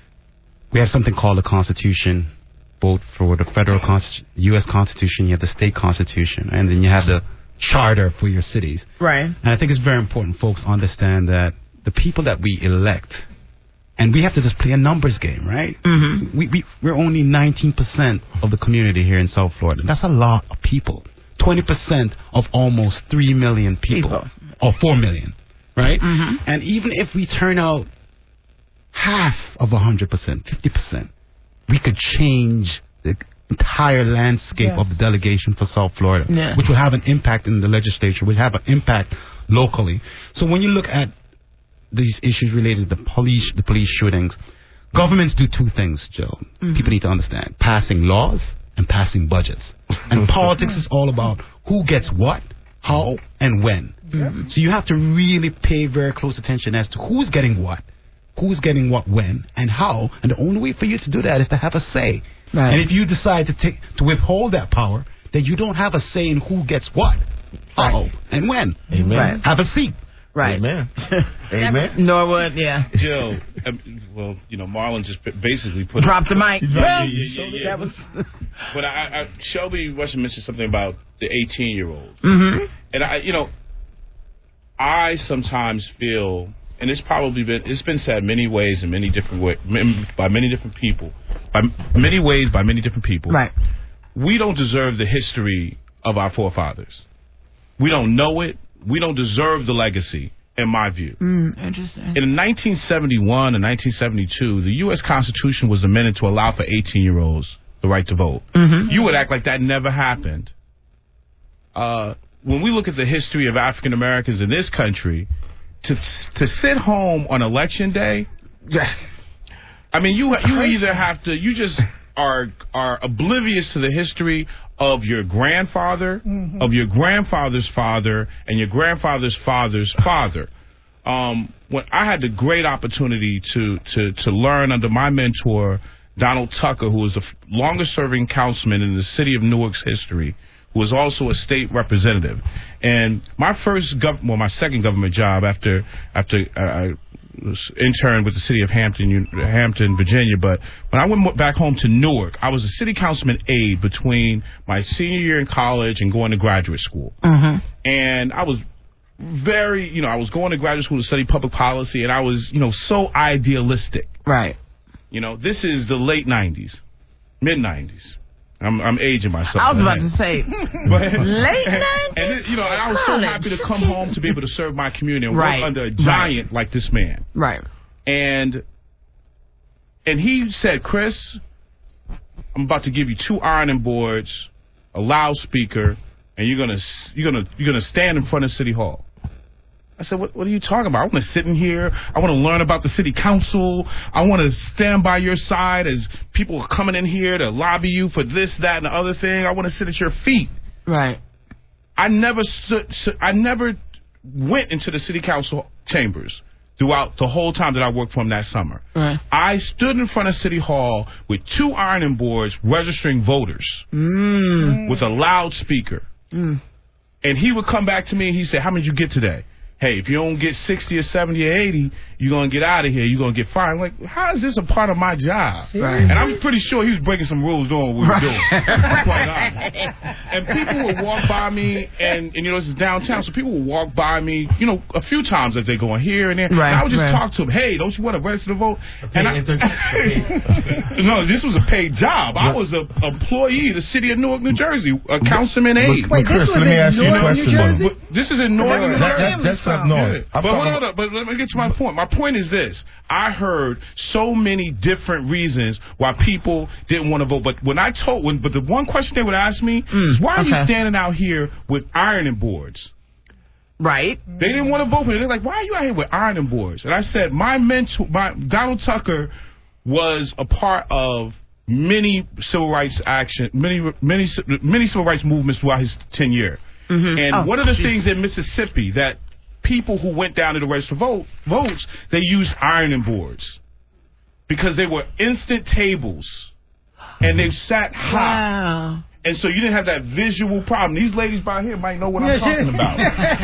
Speaker 6: We have something called the Constitution. Both for the federal U.S. Constitution, you have the state constitution, and then you have the charter for your cities.
Speaker 2: Right.
Speaker 6: And I think it's very important folks understand that the people that we elect, and we have to just play a numbers game, right? Mm-hmm. We're only 19% of the community here in South Florida. That's a lot of people. 20% of almost 3 million people. Or 4 million, right? Mm-hmm. And even if we turn out half of 100%, 50%, we could change the entire landscape of the delegation for South Florida, which will have an impact in the legislature, which will have an impact locally. So when you look at these issues related to the police shootings, governments do two things, Joe. Mm-hmm. People need to understand: passing laws and passing budgets. And politics is all about who gets what, how, and when. Mm-hmm. So you have to really pay very close attention as to who's getting what when, and how, and the only way for you to do that is to have a say. Right. And if you decide to withhold that power, then you don't have a say in who gets what, how, and when.
Speaker 2: Amen. Right.
Speaker 6: Have a seat.
Speaker 2: Right.
Speaker 8: Amen. Amen.
Speaker 2: Norwood, yeah.
Speaker 3: Joe, Marlon just basically put
Speaker 2: dropped the mic.
Speaker 3: Yeah. That was. But Shelby Russian mentioned something about the 18-year-olds, and I sometimes feel. And it's been said many ways in many different ways by many different people. Right. We don't deserve the history of our forefathers. We don't know it. We don't deserve the legacy, in my view.
Speaker 2: Interesting.
Speaker 3: In 1971 and 1972, the U.S. Constitution was amended to allow for 18-year-olds the right to vote. Mm-hmm. You would act like that never happened. When we look at the history of African Americans in this country, to sit home on election day, I mean, you either have to, you just are oblivious to the history of your grandfather, of your grandfather's father, and your grandfather's father's father. When I had the great opportunity to learn under my mentor, Donald Tucker, who was the longest-serving councilman in the city of Newark's history, who was also a state representative. And my second government job after I was interned with the city of Hampton, Virginia. But when I went back home to Newark, I was a city councilman aide between my senior year in college and going to graduate school. Mm-hmm. And I was I was going to graduate school to study public policy, and I was, so idealistic.
Speaker 2: Right.
Speaker 3: This is the late 90s, mid-90s. I'm aging myself.
Speaker 2: I was about to say, late 90s?
Speaker 3: And I was so happy to come home to be able to serve my community and work under a giant like this man.
Speaker 2: Right.
Speaker 3: And he said, Chris, I'm about to give you 2 ironing boards, a loudspeaker, and you're gonna stand in front of City Hall. I said, what are you talking about? I want to sit in here. I want to learn about the city council. I want to stand by your side as people are coming in here to lobby you for this, that, and the other thing. I want to sit at your feet.
Speaker 2: Right.
Speaker 3: I never went into the city council chambers throughout the whole time that I worked for him that summer.
Speaker 2: Right.
Speaker 3: I stood in front of City Hall with 2 ironing boards registering voters with a loudspeaker. And he would come back to me and he said, how many did you get today? Hey, if you don't get 60 or 70 or 80, you're going to get out of here. You're going to get fired. I'm like, how is this a part of my job?
Speaker 2: Right.
Speaker 3: And I'm pretty sure he was breaking some rules doing what we were doing. And people would walk by me, and this is downtown, so people would walk by me, a few times as they going here and there.
Speaker 2: Right,
Speaker 3: and I would just talk to them, hey, don't you want to register to vote? No, this was a paid job. I was an employee of the city of Newark, New Jersey, a councilman aide.
Speaker 8: Wait, Chris, let me ask you a question.
Speaker 3: This is in Newark, New Jersey.
Speaker 8: That's up north.
Speaker 3: But hold up. But let me get to my point. My point is this. I heard so many different reasons why people didn't want to vote. But but the one question they would ask me is, why are you standing out here with ironing boards?
Speaker 2: Right.
Speaker 3: They didn't want to vote for me. They're like, why are you out here with ironing boards? And I said, my mentor, Donald Tucker, was a part of many civil rights action, many civil rights movements throughout his tenure. And one of the things in Mississippi that people who went down to the register votes, they used ironing boards because they were instant tables and they sat high.
Speaker 2: Wow.
Speaker 3: And so you didn't have that visual problem. These ladies by here might know what I'm talking about.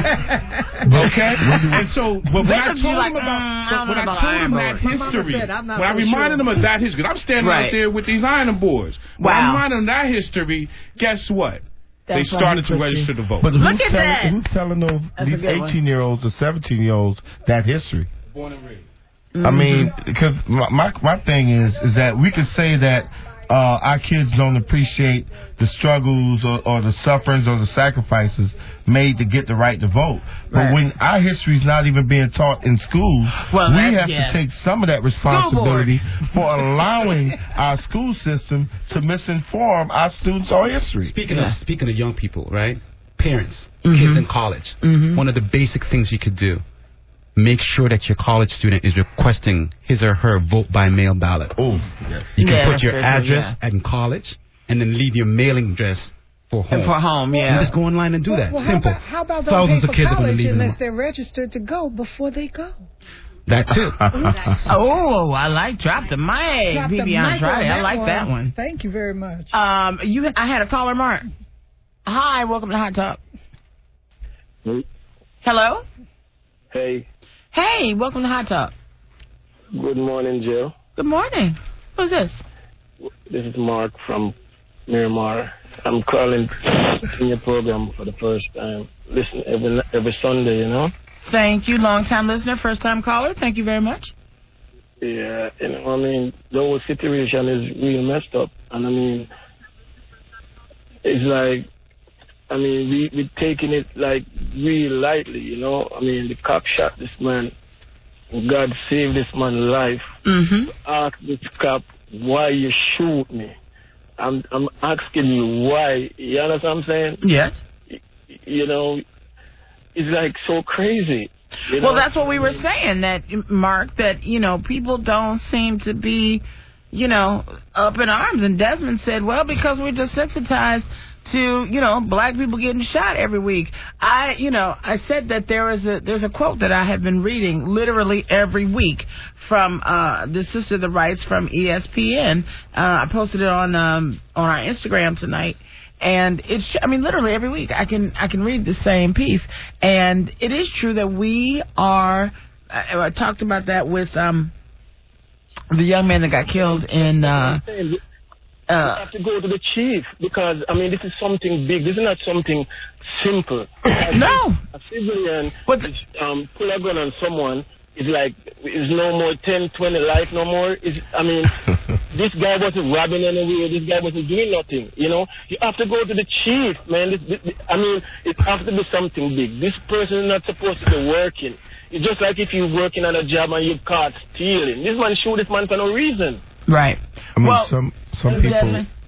Speaker 3: Okay? And so, but when I told them that history, when I reminded them of that history, because I'm standing out there with these ironing boards. When I reminded them of that history, guess what? They started to register to vote.
Speaker 8: But who's telling these 18-year-olds or 17-year-olds that history?
Speaker 3: Born and raised.
Speaker 8: I mean, because my thing is that we could say that our kids don't appreciate the struggles or the sufferings or the sacrifices made to get the right to vote. But when our history is not even being taught in schools, we have to take some of that responsibility for allowing our school system to misinform our students on history.
Speaker 6: Speaking of young people, right? Parents, kids in college. One of the basic things you could do, make sure that your college student is requesting his or her vote by mail ballot.
Speaker 8: Oh, yes.
Speaker 6: You can put your address in college and then leave your mailing address for home.
Speaker 2: And for home, yeah.
Speaker 6: And just go online and do that.
Speaker 4: Well,
Speaker 6: Simple.
Speaker 4: How about
Speaker 6: thousands of kids are going to leave
Speaker 4: unless they're registered to go before they go?
Speaker 6: That too.
Speaker 2: I like drop the mic, BB Andrade. I like that one.
Speaker 4: Thank you very much.
Speaker 2: I had a caller, Mark. Hi, welcome to Hot Talk. Hello.
Speaker 5: Hey.
Speaker 2: Hey, welcome to Hot Talk.
Speaker 5: Good morning, Jill.
Speaker 2: Good morning. Who's this?
Speaker 5: This is Mark from Miramar. I'm calling in your program for the first time. Listen every Sunday,
Speaker 2: Thank you, long-time listener, first-time caller. Thank you very much.
Speaker 5: Yeah, the whole situation is really messed up. And it's like, we're taking it like really lightly, the cop shot this man. God saved this man's life. Ask this cop why you shoot me. I'm asking you why. You understand what I'm saying?
Speaker 2: Yes.
Speaker 5: It's like so crazy.
Speaker 2: Well, that's what we were saying, that, Mark, that, people don't seem to be, up in arms. And Desmond said, well, because we're desensitized to, black people getting shot every week. I said that there's a quote that I have been reading literally every week from the sister that writes from ESPN. I posted it on our Instagram tonight. And it's, literally every week I can read the same piece. And it is true that we are, I talked about that with the young man that got killed in
Speaker 5: you have to go to the chief because, this is something big. This is not something simple.
Speaker 2: No.
Speaker 5: A civilian pull a gun on someone is no more 10, 20 life no more. This guy wasn't robbing anywhere. This guy wasn't doing nothing. You have to go to the chief, man. It has to be something big. This person is not supposed to be working. It's just like if you're working at a job and you're caught stealing. This man shoot this man for no reason.
Speaker 2: Right.
Speaker 8: Some people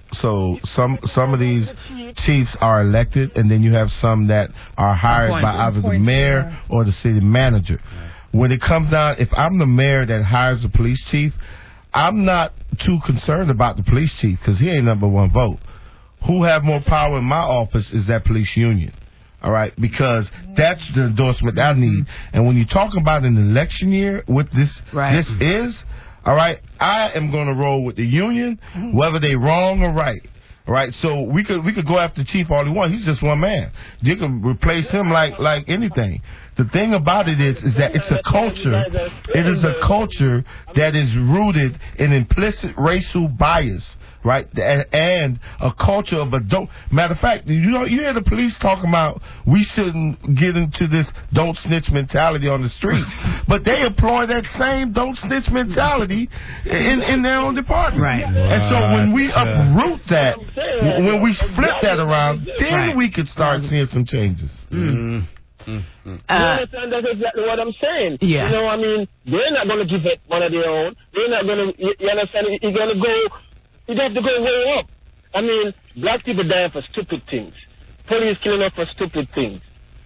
Speaker 8: So some of these chiefs are elected, and then you have some that are hired by either the mayor or the city manager. When it comes down, if I'm the mayor that hires the police chief, I'm not too concerned about the police chief because he ain't number one vote. Who have more power in my office is that police union. All right, because that's the endorsement I need. And when you're talking about an election year, what this is, all right, I am going to roll with the union, whether they wrong or right. All right, so we could go after the chief all he wants. He's just one man. You can replace him like anything. The thing about it is that it's a culture. It is a culture that is rooted in implicit racial bias, right? And a culture of matter of fact, you hear the police talking about we shouldn't get into this don't snitch mentality on the streets, but they employ that same don't snitch mentality in their own department. Right. And so when we uproot that, when we flip that around, then we could start seeing some changes.
Speaker 5: You understand? That's exactly what I'm saying.
Speaker 2: Yeah.
Speaker 5: You know, I mean, they're not going to give it one of their own. They're not going to, you understand? You're going to go, you have to go way up. I mean, black people dying for stupid things. Police killing up for stupid things.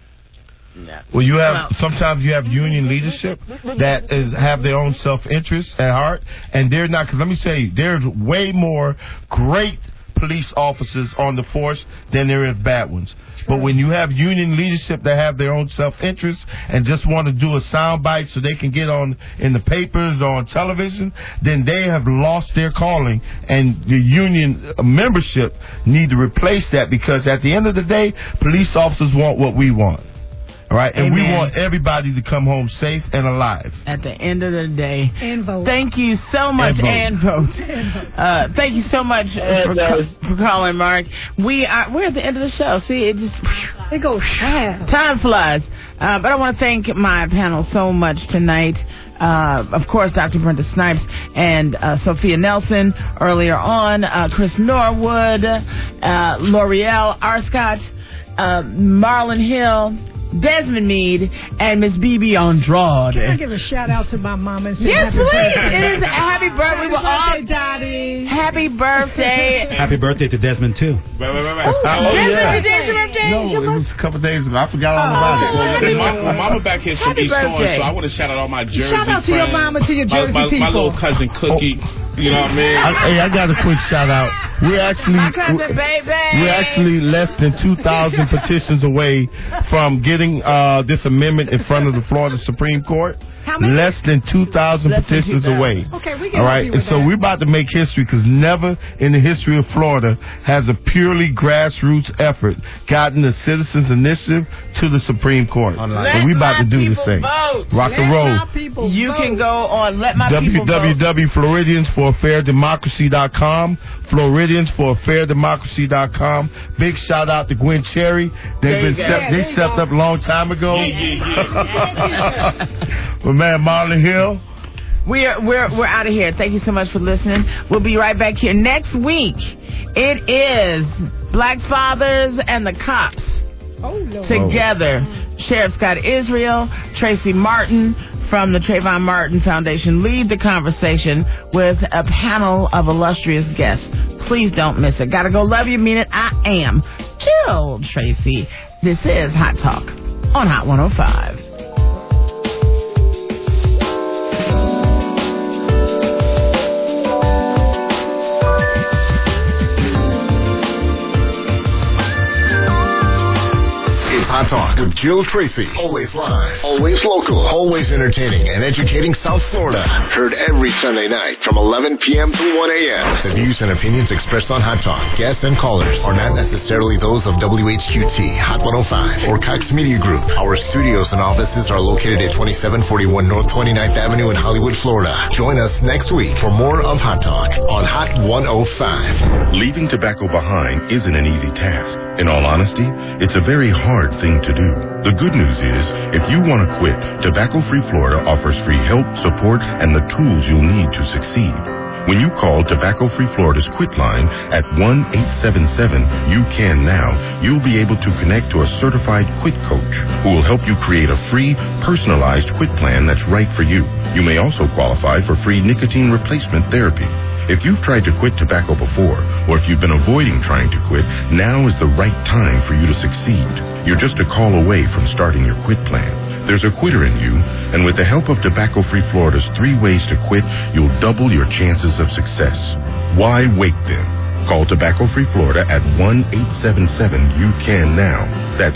Speaker 8: Well, you have sometimes you have union leadership that have their own self-interest at heart, and they're not. Because let me tell you, there's way more great police officers on the force than there is bad ones. But when you have union leadership that have their own self-interest and just want to do a soundbite so they can get on in the papers or on television, then they have lost their calling, and the union membership need to replace that, because at the end of the day, police officers want what we want. All right, and we want everybody to come home safe and alive.
Speaker 2: At the end of the day.
Speaker 4: And vote.
Speaker 2: Thank you so much, and vote. Thank you so much for calling, Mark. We're at the end of the show. See, it goes fast. Time flies. But I want to thank my panel so much tonight. Of course, Dr. Brenda Snipes and Sophia Nelson. Earlier on, Chris Norwood, L'Oreal Arscott, Marlon Hill, Desmond Meade, and Miss BB Andrade.
Speaker 4: Can I give a shout out to my mama? And say
Speaker 2: yes,
Speaker 4: happy
Speaker 2: please.
Speaker 4: Birthday.
Speaker 2: It is a happy birthday. We were all
Speaker 4: Dottie.
Speaker 2: Happy birthday.
Speaker 6: Happy birthday to Desmond too.
Speaker 2: Desmond, today's your birthday.
Speaker 8: No, it was a couple days ago. I forgot all about it.
Speaker 3: My mama back here is from East Orange, so I want to shout out all my Jersey
Speaker 4: Shout out to
Speaker 3: friends.
Speaker 4: your mama, to your Jersey people.
Speaker 3: My little cousin Cookie. You know what I mean?
Speaker 8: I got a quick shout out. We're actually less than 2,000 petitions away from getting this amendment in front of the Florida Supreme Court.
Speaker 4: How many?
Speaker 8: Less than 2,000 petitions away.
Speaker 4: Okay, we can
Speaker 8: all
Speaker 4: help
Speaker 8: right,
Speaker 4: you
Speaker 8: and
Speaker 4: with
Speaker 8: so
Speaker 4: that.
Speaker 8: we're about to make history, because never in the history of Florida has a purely grassroots effort gotten the Citizens Initiative to the Supreme Court. So we're about to do this thing. Rock and roll.
Speaker 2: You can go on Let My People Vote.
Speaker 8: www.floridiansforafairdemocracy.com. Floridiansforafairdemocracy.com. Big shout out to Gwen Cherry. They stepped up a long time ago. But man, Marlon Hill.
Speaker 2: We're out of here. Thank you so much for listening. We'll be right back here next week. It is Black Fathers and the Cops together. Sheriff Scott Israel, Tracy Martin from the Trayvon Martin Foundation lead the conversation with a panel of illustrious guests. Please don't miss it. Gotta go love you, mean it. I am Jill Tracy. This is Hot Talk on Hot 105.
Speaker 10: Hot Talk with Jill Tracy. Always live, always local, always entertaining and educating South Florida. Heard every Sunday night from 11 p.m. to 1 a.m. The views and opinions expressed on Hot Talk, guests and callers, are not necessarily those of WHQT, Hot 105, or Cox Media Group. Our studios and offices are located at 2741 North 29th Avenue in Hollywood, Florida. Join us next week for more of Hot Talk on Hot 105.
Speaker 13: Leaving tobacco behind isn't an easy task. In all honesty, it's a very hard thing to do. The good news is, if you want to quit, Tobacco Free Florida offers free help, support, and the tools you'll need to succeed. When you call Tobacco Free Florida's quit line at 1-877-YOU-CAN-NOW, you'll be able to connect to a certified quit coach who will help you create a free, personalized quit plan that's right for you. You may also qualify for free nicotine replacement therapy. If you've tried to quit tobacco before, or if you've been avoiding trying to quit, now is the right time for you to succeed. You're just a call away from starting your quit plan. There's a quitter in you, and with the help of Tobacco Free Florida's 3 ways to quit, you'll double your chances of success. Why wait then? Call Tobacco Free Florida at 1-877-YOU-CAN-NOW. That's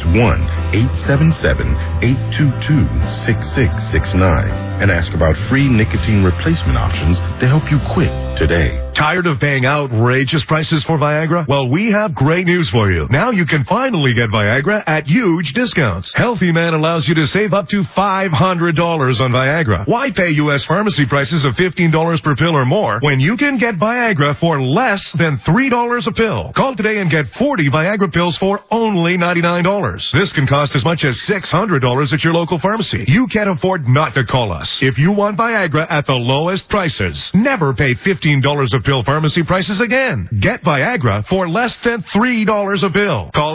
Speaker 13: 1-877-822-6669. And ask about free nicotine replacement options to help you quit today.
Speaker 9: Tired of paying outrageous prices for Viagra? Well, we have great news for you. Now you can finally get Viagra at huge discounts. Healthy Man allows you to save up to $500 on Viagra. Why pay U.S. pharmacy prices of $15 per pill or more when you can get Viagra for less than $3 a pill? Call today and get 40 Viagra pills for only $99. This can cost as much as $600 at your local pharmacy. You can't afford not to call us. If you want Viagra at the lowest prices, never pay $15 a pill pharmacy prices again. Get Viagra for less than $3 a pill. Call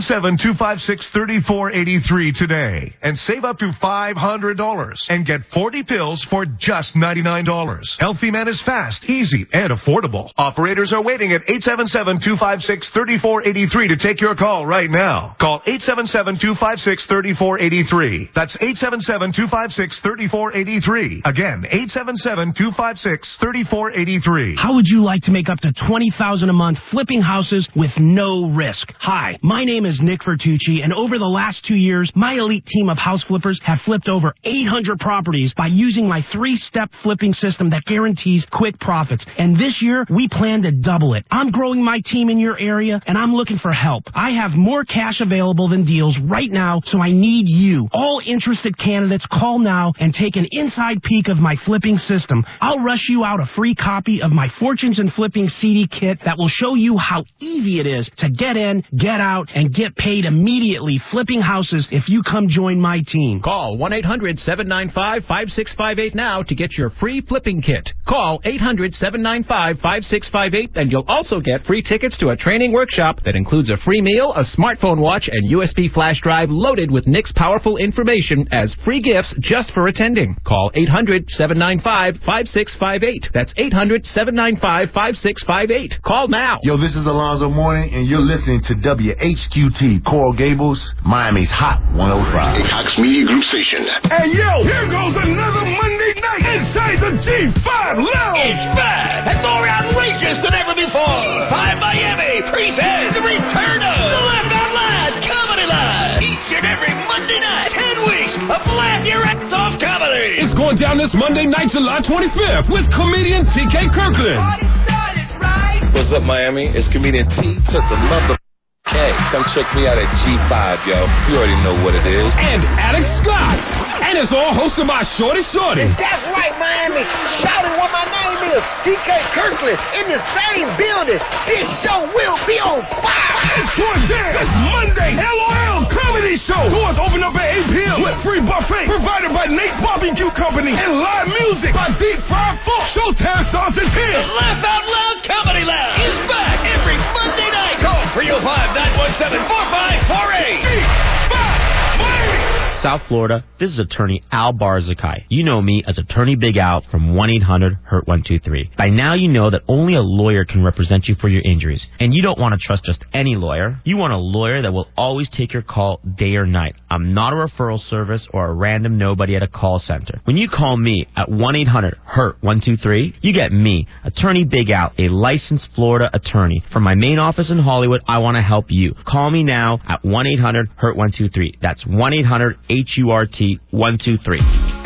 Speaker 9: 877-256-3483 today and save up to $500 and get 40 pills for just $99. Healthy Man is fast, easy, and affordable. Operators are waiting at 877-256-3483 to take your call right now. Call 877-256-3483. That's 877-256-3483. Again, 877-256-3483.
Speaker 22: How would you like to make up to $20,000 a month flipping houses with no risk? Hi, my name is Nick Vertucci, and over the last 2 years, my elite team of house flippers have flipped over 800 properties by using my 3-step flipping system that guarantees quick profits. And this year, we plan to double it. I'm growing my team in your area, and I'm looking for help. I have more cash available than deals right now, so I need you. All interested candidates, call now and take an inside peek of my flipping system. I'll rush you out a free copy of my Fortunes and Flipping CD kit that will show you how easy it is to get in, get out, and get paid immediately flipping houses if you come join my team.
Speaker 23: Call 1-800-795-5658 now to get your free flipping kit. Call 800-795-5658 and you'll also get free tickets to a training workshop that includes a free meal, a smartphone watch, and USB flash drive loaded with Nick's powerful information as free gifts just for attending. Call 800-795-5658. That's 800-795-5658. Call now.
Speaker 24: Yo, this is Alonzo Mourning, and you're listening to WHQT, Coral Gables, Miami's Hot 105.
Speaker 10: A Cox Media Group station.
Speaker 25: Hey, yo, here goes another Monday night inside the G5 Lounge.
Speaker 26: It's back and more outrageous than ever before. G5 Miami presents the return of the Laugh Out Loud Comedy Live. Each and every Monday night, 10 weeks of laugh your ass off comedy.
Speaker 1: It's going down this Monday night, July 25th, with comedian T.K. Kirkland.
Speaker 27: What's up, Miami? It's comedian T to the mother. Hey, come check me out at G5, yo. You already know what it is.
Speaker 1: And Alex Scott. And it's all hosted by Shorty Shorty.
Speaker 28: That's right, Miami. Shouting what my name is. T.K. Kirkland in the same building. This show will be on fire.
Speaker 25: It's going down this Monday. LOL Comedy Show. Doors open up at 8 p.m. with free buffet provided by Nate Barbecue Company and live music by Deep Fried Funk. Showtime starts at 10.
Speaker 26: The Laugh Out Loud Comedy Lounge is back every Monday night. Call 305-917-4548.
Speaker 29: South Florida, this is attorney Al Barzakai. You know me as attorney Big Al from 1-800-HURT-123. By now you know that only a lawyer can represent you for your injuries. And you don't want to trust just any lawyer. You want a lawyer that will always take your call day or night. I'm not a referral service or a random nobody at a call center. When you call me at 1-800-HURT-123, you get me, attorney Big Al, a licensed Florida attorney. From my main office in Hollywood, I want to help you. Call me now at 1-800-HURT-123. That's 1-800-HURT-123.